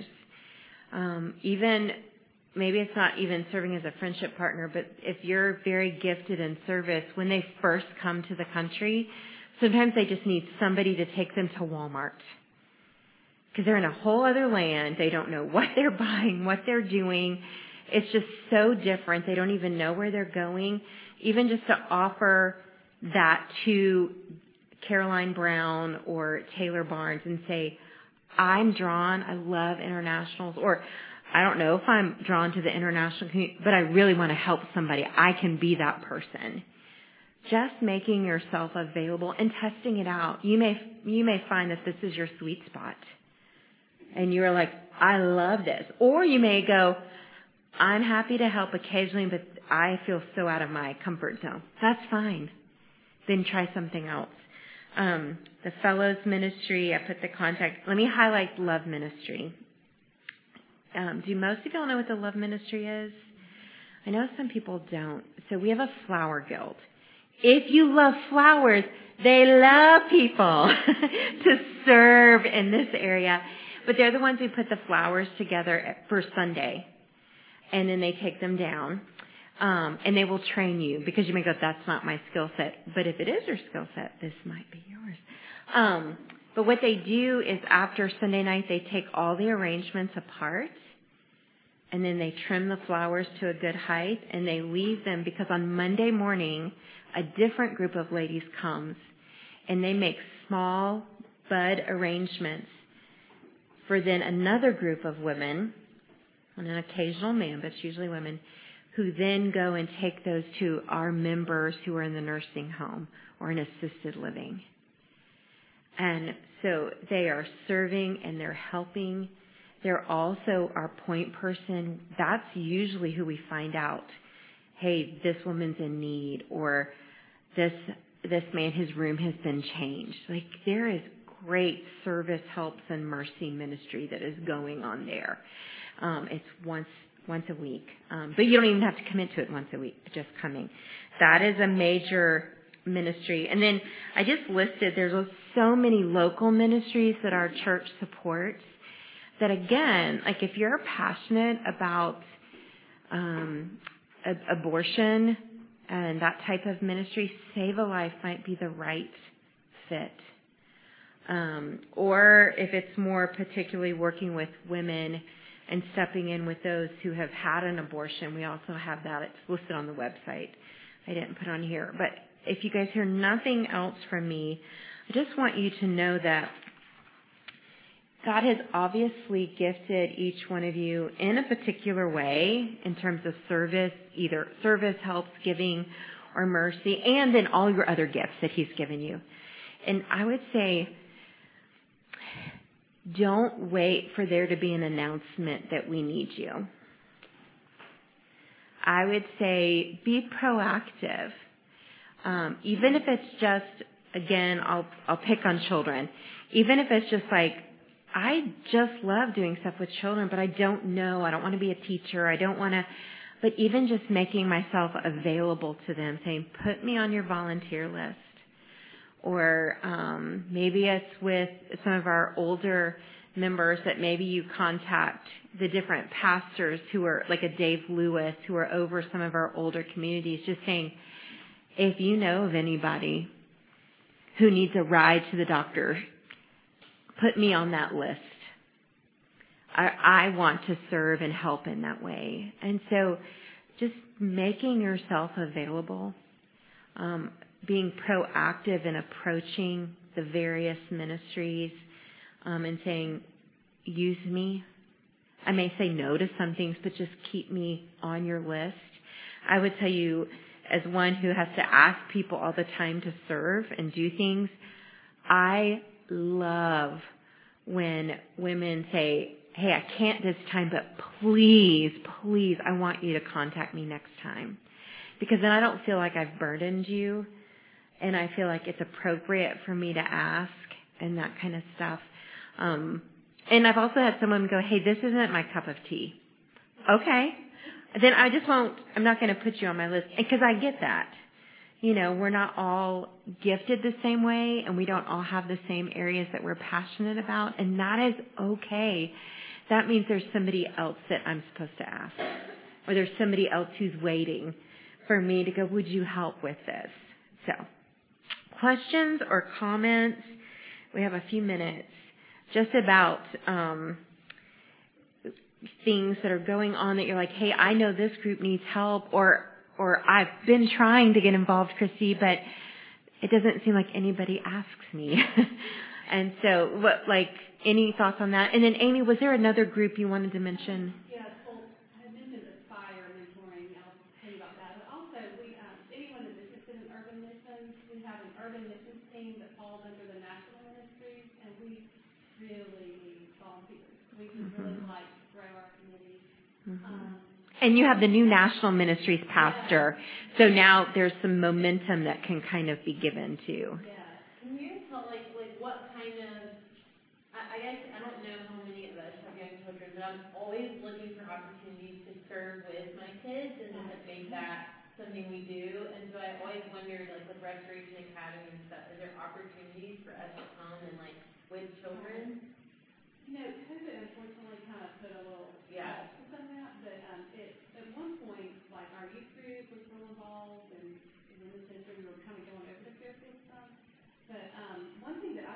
um, even maybe it's not even serving as a friendship partner, but if you're very gifted in service, when they first come to the country, sometimes they just need somebody to take them to Walmart. Because they're in a whole other land. They don't know what they're buying, what they're doing. It's just so different. They don't even know where they're going. Even just to offer that to Caroline Brown or Taylor Barnes and say, I'm drawn, I love internationals, or I don't know if I'm drawn to the international community, but I really want to help somebody. I can be that person. Just making yourself available and testing it out. You may, you may find that this is your sweet spot. And you're like, I love this. Or you may go, I'm happy to help occasionally, but I feel so out of my comfort zone. That's fine. Then try something else. Um, the Fellows Ministry, I put the contact. Let me highlight Love Ministry. Um, do most of y'all know what the Love Ministry is? I know some people don't. So we have a flower guild. If you love flowers, they love people to serve in this area. But they're the ones who put the flowers together for Sunday. And then they take them down. Um, and they will train you because you may go, that's not my skill set. But if it is your skill set, this might be yours. Um, But what they do is after Sunday night, they take all the arrangements apart, and then they trim the flowers to a good height, and they leave them because on Monday morning, a different group of ladies comes, and they make small bud arrangements for then another group of women, and an occasional man, but it's usually women, who then go and take those to our members who are in the nursing home or in assisted living. And so they are serving and they're helping. They're also our point person. That's usually who we find out, hey, this woman's in need, or this this man, his room has been changed. Like, there is great service, helps, and mercy ministry that is going on there. Um, it's once once a week. Um, but you don't even have to commit to it once a week, just coming. That is a major ministry. And then I just listed, there's so many local ministries that our church supports that, again, like if you're passionate about um, a- abortion and that type of ministry, Save a Life might be the right fit. Um, or if it's more particularly working with women and stepping in with those who have had an abortion, we also have that. It's listed on the website. I didn't put on here. But if you guys hear nothing else from me, I just want you to know that God has obviously gifted each one of you in a particular way in terms of service, either service, helps, giving, or mercy, and then all your other gifts that He's given you. And I would say, don't wait for there to be an announcement that we need you. I would say be proactive. Um, even if it's just, again, I'll I'll pick on children. Even if it's just like, I just love doing stuff with children, but I don't know. I don't want to be a teacher. I don't want to. But even just making myself available to them, saying, put me on your volunteer list. Or um, maybe it's with some of our older members that maybe you contact the different pastors who are like a Dave Lewis, who are over some of our older communities, just saying, if you know of anybody who needs a ride to the doctor, put me on that list. I, I want to serve and help in that way. And so just making yourself available, um, being proactive in approaching the various ministries, um, and saying, use me. I may say no to some things, but just keep me on your list. I would tell you, as one who has to ask people all the time to serve and do things, I love when women say, hey, I can't this time, but please, please, I want you to contact me next time. Because then I don't feel like I've burdened you, and I feel like it's appropriate for me to ask and that kind of stuff. Um, and I've also had someone go, hey, this isn't my cup of tea. Okay. Then I just won't, I'm not going to put you on my list, because I get that. You know, we're not all gifted the same way, and we don't all have the same areas that we're passionate about, and that is okay. That means there's somebody else that I'm supposed to ask, or there's somebody else who's waiting for me to go, would you help with this? So, questions or comments? We have a few minutes just about um, things that are going on that you're like, hey, I know this group needs help, or or I've been trying to get involved, Christy, but it doesn't seem like anybody asks me. And so, what, like, any thoughts on that? And then, Amy, was there another group you wanted to mention? Yeah, well, I had mentioned Aspire mentoring. I'll tell you about that. But also, we um, anyone that's interested in urban missions, we have an urban missions team that falls under the national ministries, and we really need volunteers. We would mm-hmm. really like to grow our committee. Mm-hmm. Um, And you have the new national ministries pastor, so now there's some momentum that can kind of be given to. Yeah. Can you tell, like, like what kind of, I, I guess, I don't know how many of us have young children, but I'm always looking for opportunities to serve with my kids and to make that something we do. And so I always wondered, like, with Restoration Academy and stuff, is there opportunities for us to come and, like, with children? You know, COVID unfortunately kind of put a little yeah. emphasis on that, but um, it, at one point, like our youth group was real involved, and in the ministry we were kind of going over the Fairfield stuff. But um, one thing that I did with my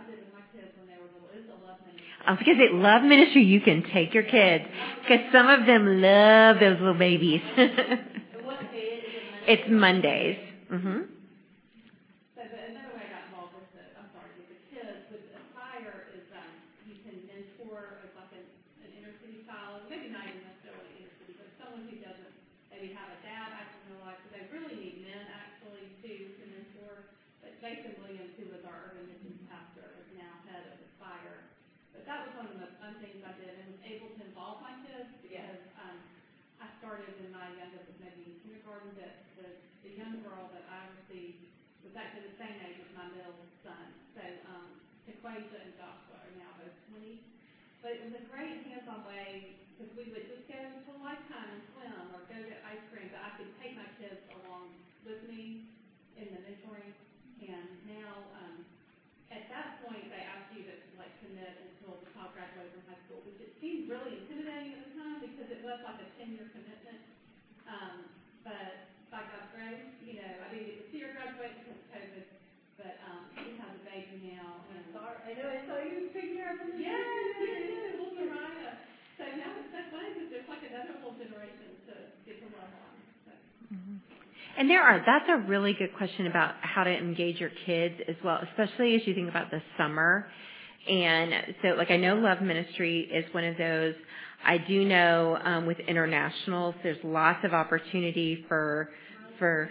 kids when they were little. It's a love ministry. I was going to say, love ministry, you can take your kids. Because some of them love those little babies. What day is it? It's Mondays. Mm-hmm. So the, another way I got involved with the, I'm sorry, with the kids, with Aspire is um, you can mentor as like an, an inner city child, maybe not even necessarily inner city, but someone who doesn't maybe have a dad active in their life, but they really need men actually too to mentor. But Jason Williams, who was our urban missions pastor, is now head of Aspire. But that was one of the most fun things I did and was able to involve my kids because um, I started in my youngest was maybe kindergarten, but the, the young girl that I received was actually the same age as my middle son. So um, Equasia and Joshua are now both twenty. But it was a great hands-on way because we would just go to Lifetime and swim or go get ice cream. But I could take my kids along with me in the mentoring. And now um, at that point, they ask you to like commit until the child graduates from high school, which it seemed really intimidating at the time because it was like a ten-year commitment. Um, but by God's grace, you know, I didn't get to see her graduate because of COVID, but um, she has a baby now. And I saw her. I know. I saw you picking her up in the yes, yes, little Mariah. So now it's so funny because there's like another whole generation to get to love on. So. Mm-hmm. And there are, that's a really good question about how to engage your kids as well, especially as you think about the summer. And so, like, I know Love Ministry is one of those. I do know um, with internationals, there's lots of opportunity for, for,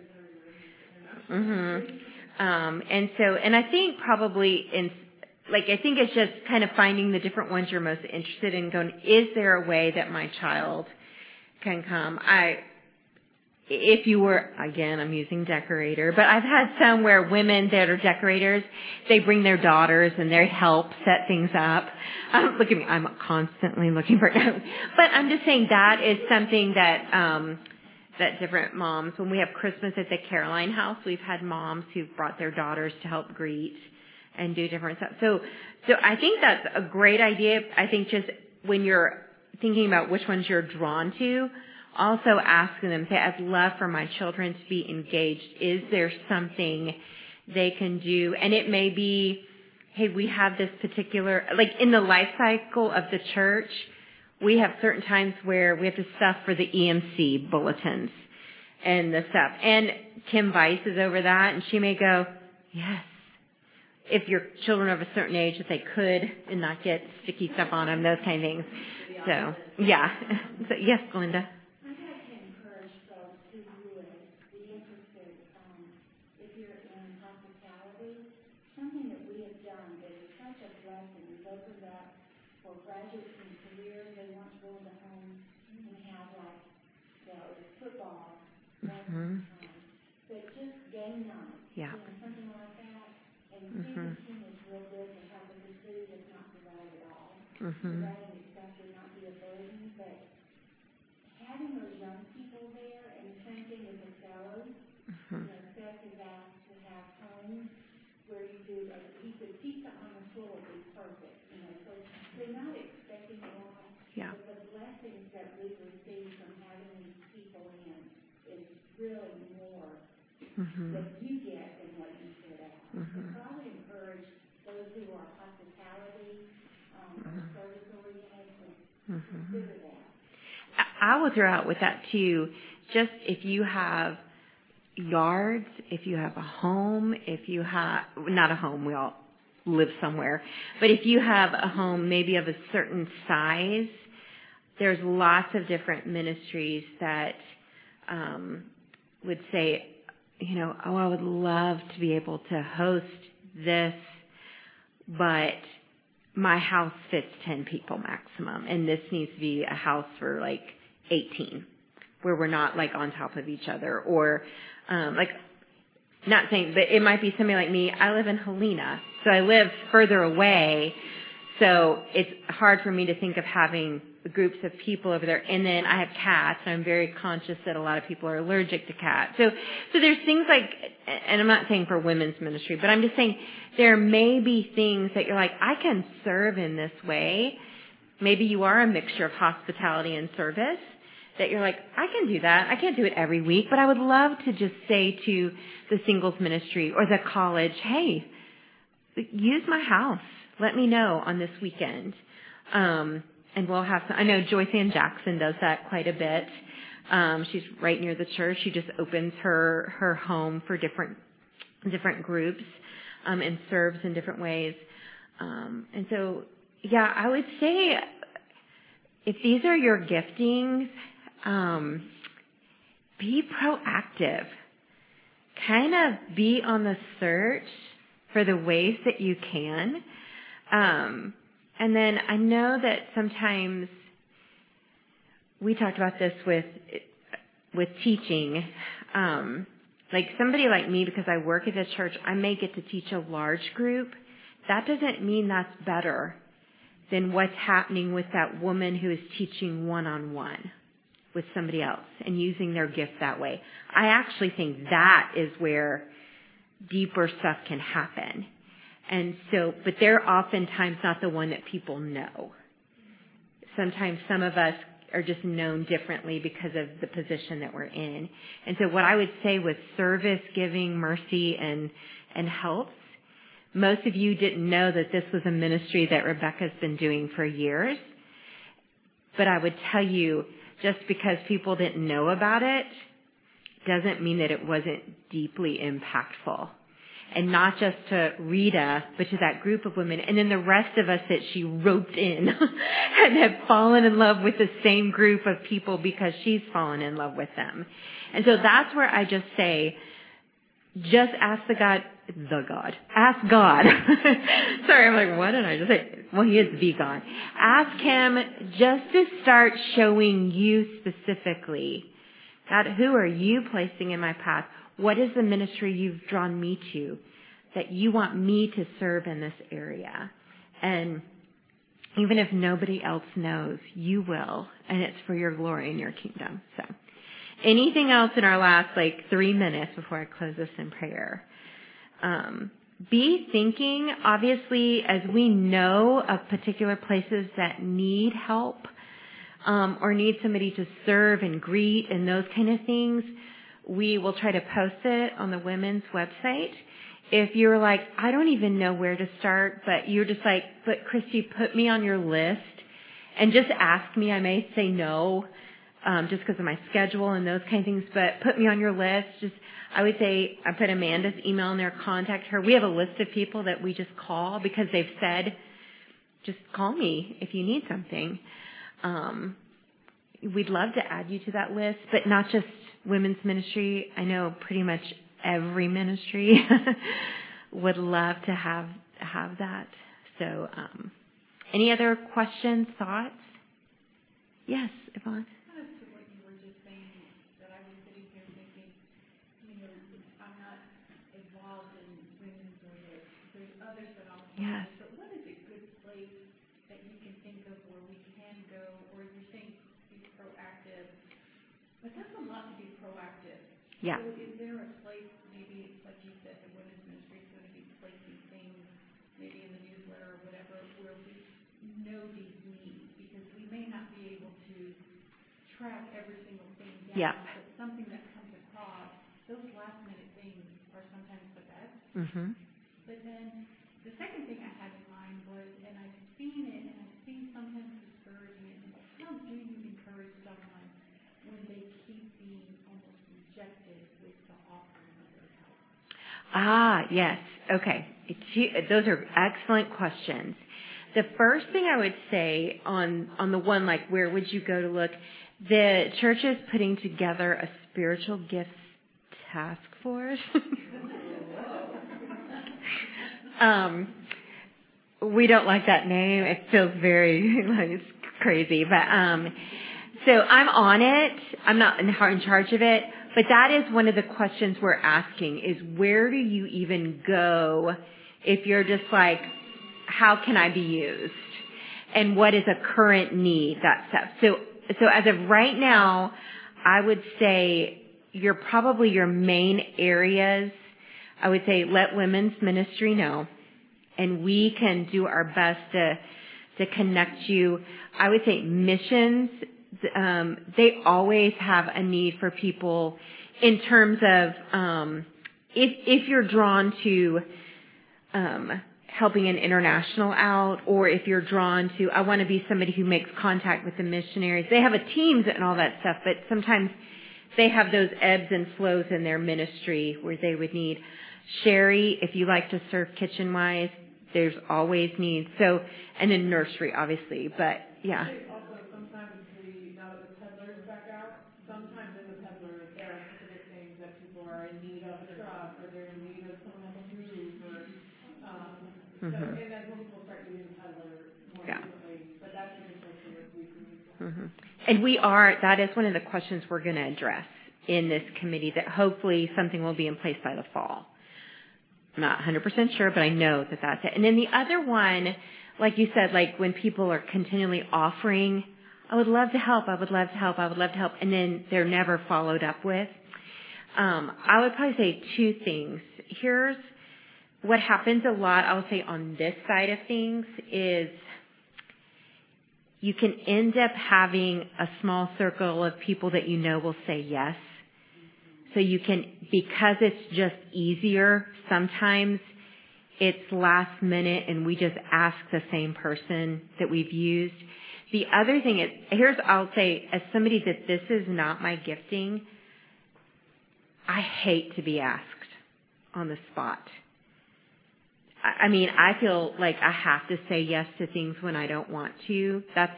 mm-hmm. um, and so, and I think probably in, like, I think it's just kind of finding the different ones you're most interested in going, is there a way that my child can come? I, If you were, again, I'm using decorator, but I've had some where women that are decorators, they bring their daughters and they help set things up. Um, look at me, I'm constantly looking for, but I'm just saying that is something that, um, that different moms, when we have Christmas at the Caroline House, we've had moms who've brought their daughters to help greet and do different stuff. So, so I think that's a great idea. I think just when you're thinking about which ones you're drawn to, also asking them, say, I'd love for my children to be engaged. Is there something they can do? And it may be, hey, we have this particular, like in the life cycle of the church, we have certain times where we have to stuff for the E M C bulletins and the stuff. And Kim Weiss is over that, and she may go, yes, if your children are of a certain age, that they could and not get sticky stuff on them, those kind of things. So, yeah. So, yes, Glenda. Mm-hmm. But just game night, yeah. you know, something like that, and mm-hmm. team is real good to help with the food is not provided at all. Mm-hmm. Providing itself would not be a burden, but having those young people there and the same thing with the fellows, mm-hmm. you know, Seth is asked to have homes where you do, like, he said pizza on the floor would be perfect, you know, so they're not expecting a lot, yeah. but the blessings that we receive from having these people in is really more mm-hmm. that you get than what you put out. Mm-hmm. So I would encourage those who are hospitality, um, mm-hmm. or service-oriented, to mm-hmm. consider that. I will throw out with that, too, just if you have yards, if you have a home, if you have, not a home, we all live somewhere, but if you have a home maybe of a certain size, there's lots of different ministries that um, would say, you know, oh, I would love to be able to host this, but my house fits ten people maximum, and this needs to be a house for like eighteen, where we're not like on top of each other, or um, like, not saying, but it might be somebody like me. I live in Helena, so I live further away, so it's hard for me to think of having groups of people over there. And then I have cats, and I'm very conscious that a lot of people are allergic to cats. So, so there's things like, and I'm not saying for women's ministry, but I'm just saying there may be things that you're like, I can serve in this way. Maybe you are a mixture of hospitality and service, that you're like, I can do that. I can't do it every week, but I would love to just say to the singles ministry or the college, hey, use my house. Let me know on this weekend. Um, and we'll have some, I know Joyce Ann Jackson does that quite a bit. Um, she's right near the church. She just opens her, her home for different, different groups, um, and serves in different ways. Um, and so, yeah, I would say if these are your giftings, um, be proactive. Kind of be on the search for the ways that you can. Um, and then I know that sometimes we talked about this with with teaching. Um, like somebody like me, because I work at a church, I may get to teach a large group. That doesn't mean that's better than what's happening with that woman who is teaching one-on-one with somebody else and using their gift that way. I actually think that is where deeper stuff can happen. And so, but they're oftentimes not the one that people know. Sometimes some of us are just known differently because of the position that we're in. And so what I would say with service, giving, mercy, and, and helps, most of you didn't know that this was a ministry that Rebecca's been doing for years. But I would tell you, just because people didn't know about it doesn't mean that it wasn't deeply impactful. And not just to Rita, but to that group of women. And then the rest of us that she roped in and have fallen in love with the same group of people because she's fallen in love with them. And so that's where I just say, just ask the God, the God, ask God. Sorry, I'm like, what did I just say? Well, he is the God. Ask him just to start showing you specifically, God, who are you placing in my path? What is the ministry you've drawn me to that you want me to serve in this area? And even if nobody else knows, you will, and it's for your glory and your kingdom. So anything else in our last like three minutes before I close this in prayer? Um, be thinking, obviously, as we know of particular places that need help, um, or need somebody to serve and greet and those kind of things. We will try to post it on the women's website. If you're like, I don't even know where to start, but you're just like, but Christy, put me on your list and just ask me. I may say no, um, just because of my schedule and those kind of things, but put me on your list. Just, I would say, I put Amanda's email in there, contact her. We have a list of people that we just call because they've said, just call me if you need something. Um, we'd love to add you to that list, but not just women's ministry. I know pretty much every ministry would love to have have that. So, um, any other questions, thoughts? Yes, Yvonne. Kind of to what you were just saying, that I was sitting here thinking, you know, I'm not involved in women's or there's, there's others that I'm involved Yes. with, but what is a good place that you can think of where we can go, or you're saying be proactive? But that's a lot to be proactive. Yeah. So is there a place, maybe, like you said, the women's ministry is going to be placing things, maybe in the newsletter or whatever, where we know these needs? Because we may not be able to track every single thing down, Yeah. but something that comes across, those last minute things are sometimes the best. Mm-hmm. But then the second thing I had in mind was, and I've seen it, and I've seen sometimes discouragement. How do you encourage someone when they keep being almost rejected with the offering of their help? Ah, yes. Okay. It's, those are excellent questions. The first thing I would say on, on the one, like, where would you go to look? The church is putting together a spiritual gifts task force. um, we don't like that name. It feels very, like, it's crazy. But, um, so I'm on it. I'm not in charge of it. But that is one of the questions we're asking is where do you even go if you're just like, how can I be used? And what is a current need? That stuff. So, so as of right now, I would say you're probably your main areas. I would say let women's ministry know, and we can do our best to to connect you. I would say missions. Um, they always have a need for people in terms of um, if if you're drawn to um, helping an international out, or if you're drawn to, I want to be somebody who makes contact with the missionaries. They have a teams and all that stuff, but sometimes they have those ebbs and flows in their ministry where they would need. Sherry, if you like to serve kitchen-wise, there's always needs. So, and then nursery, obviously, but yeah. Also, sometimes the, now that the peddler is back out, sometimes in the peddler, there are specific things that people are in need of, a truck, or they're in need of someone to move, or, um, Mm-hmm. so, and then we'll start using peddler more Yeah. frequently, but that's a good question that we can use. Mm-hmm. And we are, that is one of the questions we're going to address in this committee, that hopefully something will be in place by the fall. I'm not one hundred percent sure, but I know that that's it. And then the other one, like you said, like when people are continually offering, I would love to help, I would love to help, I would love to help, and then they're never followed up with. Um, I would probably say two things. Here's what happens a lot, I'll say on this side of things, is you can end up having a small circle of people that you know will say yes. So you can, because it's just easier, sometimes it's last minute and we just ask the same person that we've used. The other thing is, here's, I'll say, as somebody that this is not my gifting, I hate to be asked on the spot. I mean, I feel like I have to say yes to things when I don't want to. That's,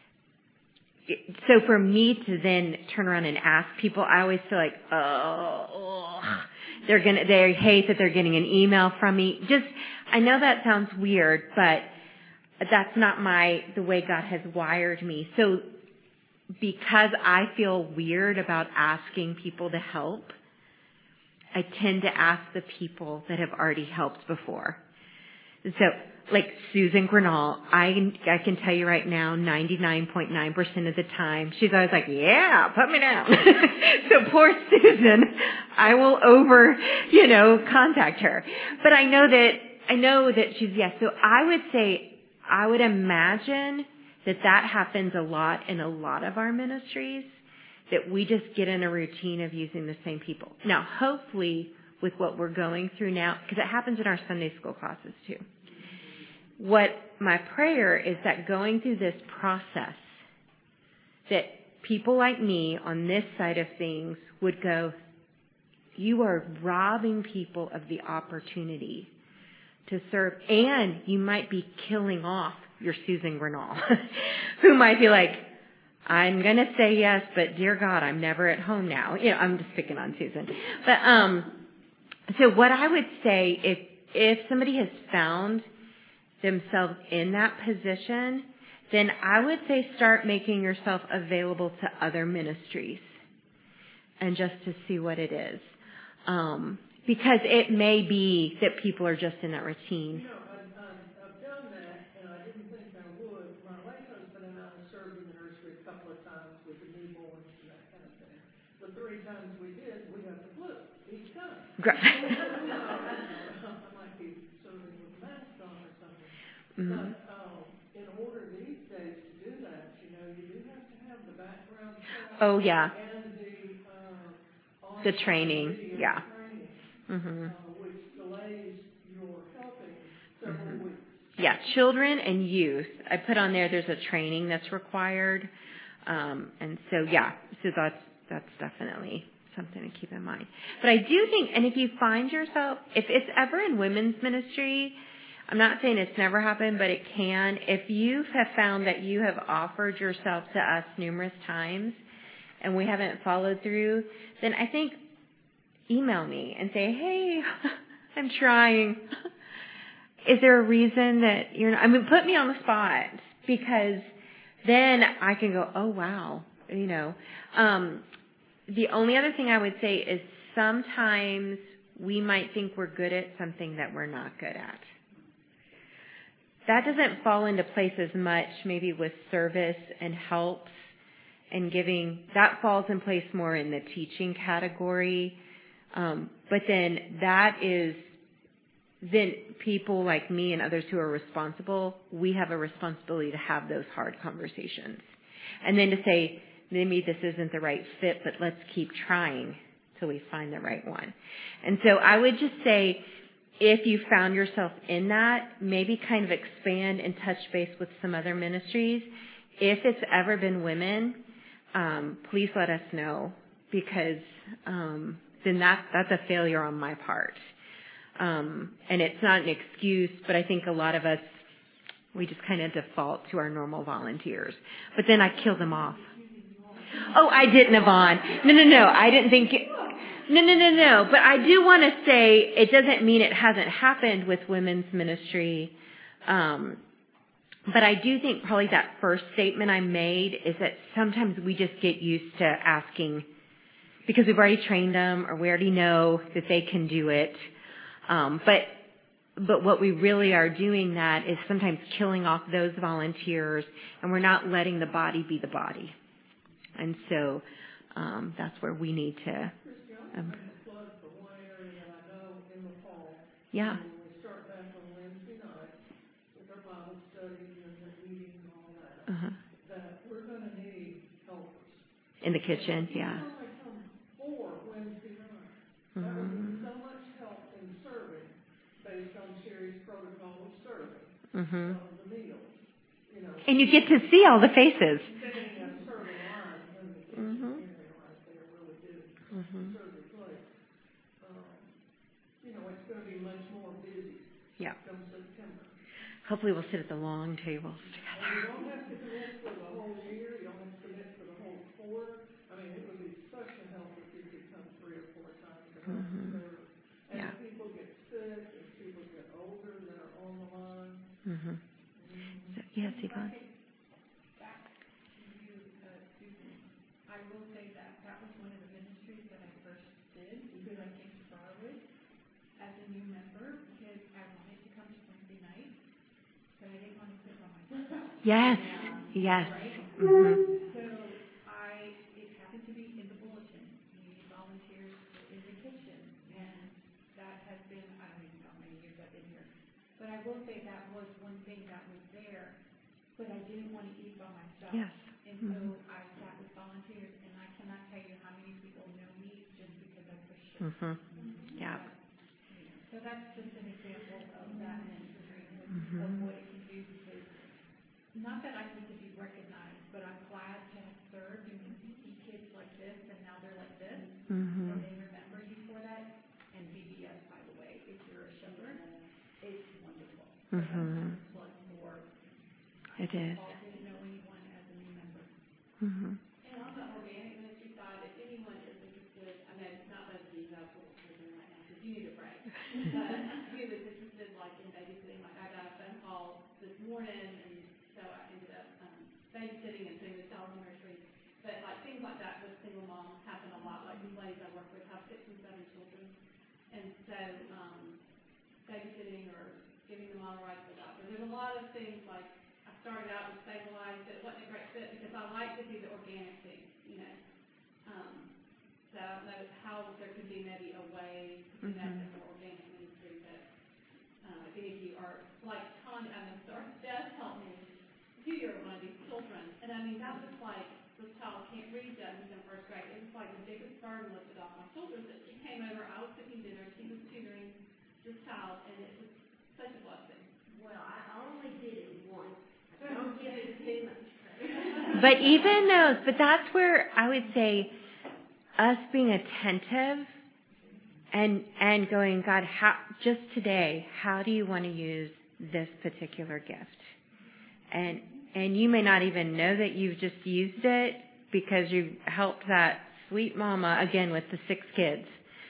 so for me to then turn around and ask people, I always feel like, oh, they're gonna, they hate that they're getting an email from me. Just, I know that sounds weird, but that's not my, the way God has wired me. So because I feel weird about asking people to help, I tend to ask the people that have already helped before. So, like Susan Grinnell, I, I can tell you right now, ninety-nine point nine percent of the time, she's always like, yeah, put me down. So poor Susan, I will over, you know, contact her. But I know that, I know that she's yes. So I would say, I would imagine that that happens a lot in a lot of our ministries, that we just get in a routine of using the same people. Now, hopefully, with what we're going through now, because it happens in our Sunday school classes too. What my prayer is that going through this process, that people like me on this side of things would go, you are robbing people of the opportunity to serve, and you might be killing off your Susan Grinnell, who might be like, I'm going to say yes, but dear God, I'm never at home now. You know, I'm just picking on Susan. But, um, so what I would say, if, if somebody has found themselves in that position, then I would say start making yourself available to other ministries and just to see what it is. Um, because it may be that people are just in that routine. You know, I've, I've, I've done that, and I didn't think I would. My late husband and I served in the nursery a couple of times with the newborns and that kind of thing. The three times we did, we got the flu each time. Great. I might be serving with a mask on or something. Mm-hmm. But um, in order these days to do that, you know, you do have to have the background check. Oh, yeah. And the uh, The training, yeah. Training, Mm-hmm. uh, which delays your helping several Mm-hmm. weeks. Yeah, children and youth. I put on there, there's a training that's required. Um, and so, yeah, so that's, that's definitely something to keep in mind. But I do think, and if you find yourself, if it's ever in women's ministry, I'm not saying it's never happened, but it can. If you have found that you have offered yourself to us numerous times and we haven't followed through, then I think email me and say, hey, I'm trying. Is there a reason that you're not, I mean, put me on the spot, because then I can go, oh, wow, you know. Um, the only other thing I would say is sometimes we might think we're good at something that we're not good at. That doesn't fall into place as much maybe with service and helps and giving. That falls in place more in the teaching category. Um, but then that is, then people like me and others who are responsible, we have a responsibility to have those hard conversations. And then to say, maybe this isn't the right fit, but let's keep trying till we find the right one. And so I would just say, if you found yourself in that, maybe kind of expand and touch base with some other ministries. If it's ever been women, um, please let us know, because um, then that, that's a failure on my part. Um, and it's not an excuse, but I think a lot of us, we just kind of default to our normal volunteers. But then I kill them off. Oh, I didn't, Yvonne. No, no, no. I didn't think it, no, no, no, no. But I do want to say it doesn't mean it hasn't happened with women's ministry. Um, but I do think probably that first statement I made is that sometimes we just get used to asking because we've already trained them or we already know that they can do it. Um, but But what we really are doing that is sometimes killing off those volunteers, and we're not letting the body be the body. And so um, that's where we need to. Um, yeah. We start back on Wednesday night with our Bible studies and the eating and all that. Uh-huh. That we're going to need helpers. In the kitchen, yeah. People only come four Wednesday night. That would be so much help in serving. Based on Sherry's protocol of serving, mm-hmm. uh, the meals, you know. And you get to see all the faces. Standing in a serving line in the kitchen mm-hmm. area right there where we do mm-hmm. serve the plate. Um, you know, it's going to be much more busy yeah. come September. Hopefully we'll sit at the long tables together. And you don't have to commit for the whole year. You don't have to commit for the whole quarter. I mean, it would be such a help if you could come three or four times a month mm-hmm. to serve. And yeah. if people get sick, people get older that are on the line. Mm-hmm. Mm-hmm. So, yes, Yvonne. Back to you, uh, Susan. I will say that that was one of the ministries that I first did because I came to Briarwood as a new member because I wanted to come to Wednesday night, but I didn't want to sit by myself. Yes. Yeah. Yes. Right? Mm-hmm. So I, it happened to be in the bulletin. We need volunteers in the kitchen, and that has been, I don't even know how many years I've been here. But I will say that was one thing that was there, but I didn't want to eat by myself. Yes. And mm-hmm. so I sat with volunteers, and I cannot tell you how many people know me just because I pushed it. Mm-hmm. Yeah. So that's just an example of that ministry, mm-hmm. of what it can do, because not that I need to be recognized, but I'm glad to have served and to see kids like this, and now they're like this, mm-hmm. and they remember you for that. And V B S, by the way, if you're a shepherd, it's wonderful. Mm-hmm. It's plus more. It is. Paul didn't know anyone as a new member. Mm-hmm. And on the organic ministry side, if anyone is interested, I know it's not those of you that's what we're doing right now, because you need a break. But who is interested, like in babysitting, like I got a phone call this morning, and so I ended up um, babysitting and putting the child in nursery. But like things like that with single moms happen a lot. Like these ladies I work with have six and seven children, and so um, babysitting or giving them all the rights to the doctor. There's a lot of things like I started out with Stabilize, but it wasn't a great fit because I like to do the organic thing, you know. Um, so I don't know how there could be maybe a way to connect mm-hmm. in the organic ministry, but uh, if any of you are like Tanya, I mean, sorry, Steph helped me tutor one of these children, and I mean that was like this child can't read yet, he's in first grade. It was like the biggest burden lifted off my shoulders that she came over, I was cooking dinner, she was tutoring this child, and it was such a blessing. Well, I only did it once. I don't give it too much credit. But even those, but that's where I would say us being attentive and and going, God, how just today, how do you want to use this particular gift? And and you may not even know that you've just used it because you helped that sweet mama again with the six kids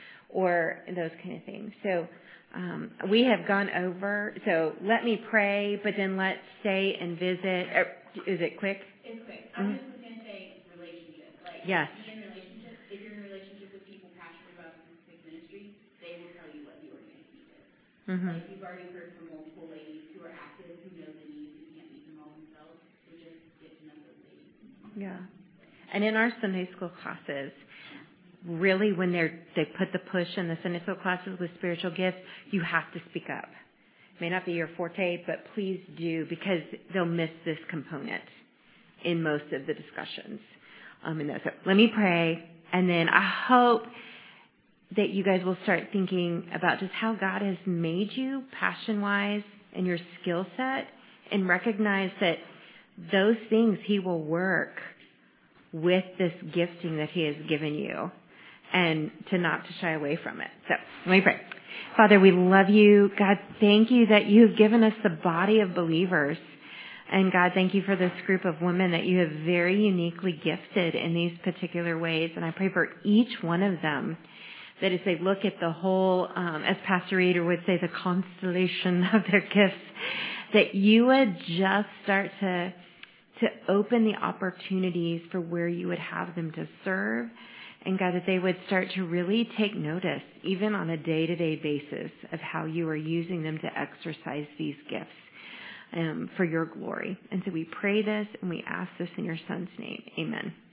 or those kind of things. So um, we have gone over. So let me pray, but then let's stay and visit. Or, is it quick? It's quick. Mm-hmm. I was just going to say relationship. Like, yes. be in relationship. If you're in a relationship with people passionate about specific ministry, they will tell you what the organic need is. Mm-hmm. Like, you've already heard from multiple ladies who are active, who know the needs, who can't meet them all themselves. So just get to know those ladies. Yeah. And in our Sunday school classes, really when they're, they put the push in the Sunday school classes with spiritual gifts, you have to speak up. It may not be your forte, but please do, because they'll miss this component in most of the discussions. Um, and so let me pray, and then I hope that you guys will start thinking about just how God has made you passion-wise and your skill set, and recognize that those things He will work with this gifting that He has given you, and to not to shy away from it. So let me pray. Father, we love you. God, thank you that you have given us the body of believers. And God, thank you for this group of women that you have very uniquely gifted in these particular ways. And I pray for each one of them, that as they look at the whole, um, as Pastor Reeder would say, the constellation of their gifts, that you would just start to, to open the opportunities for where you would have them to serve. And God, that they would start to really take notice, even on a day-to-day basis, of how you are using them to exercise these gifts um, for your glory. And so we pray this and we ask this in your Son's name. Amen.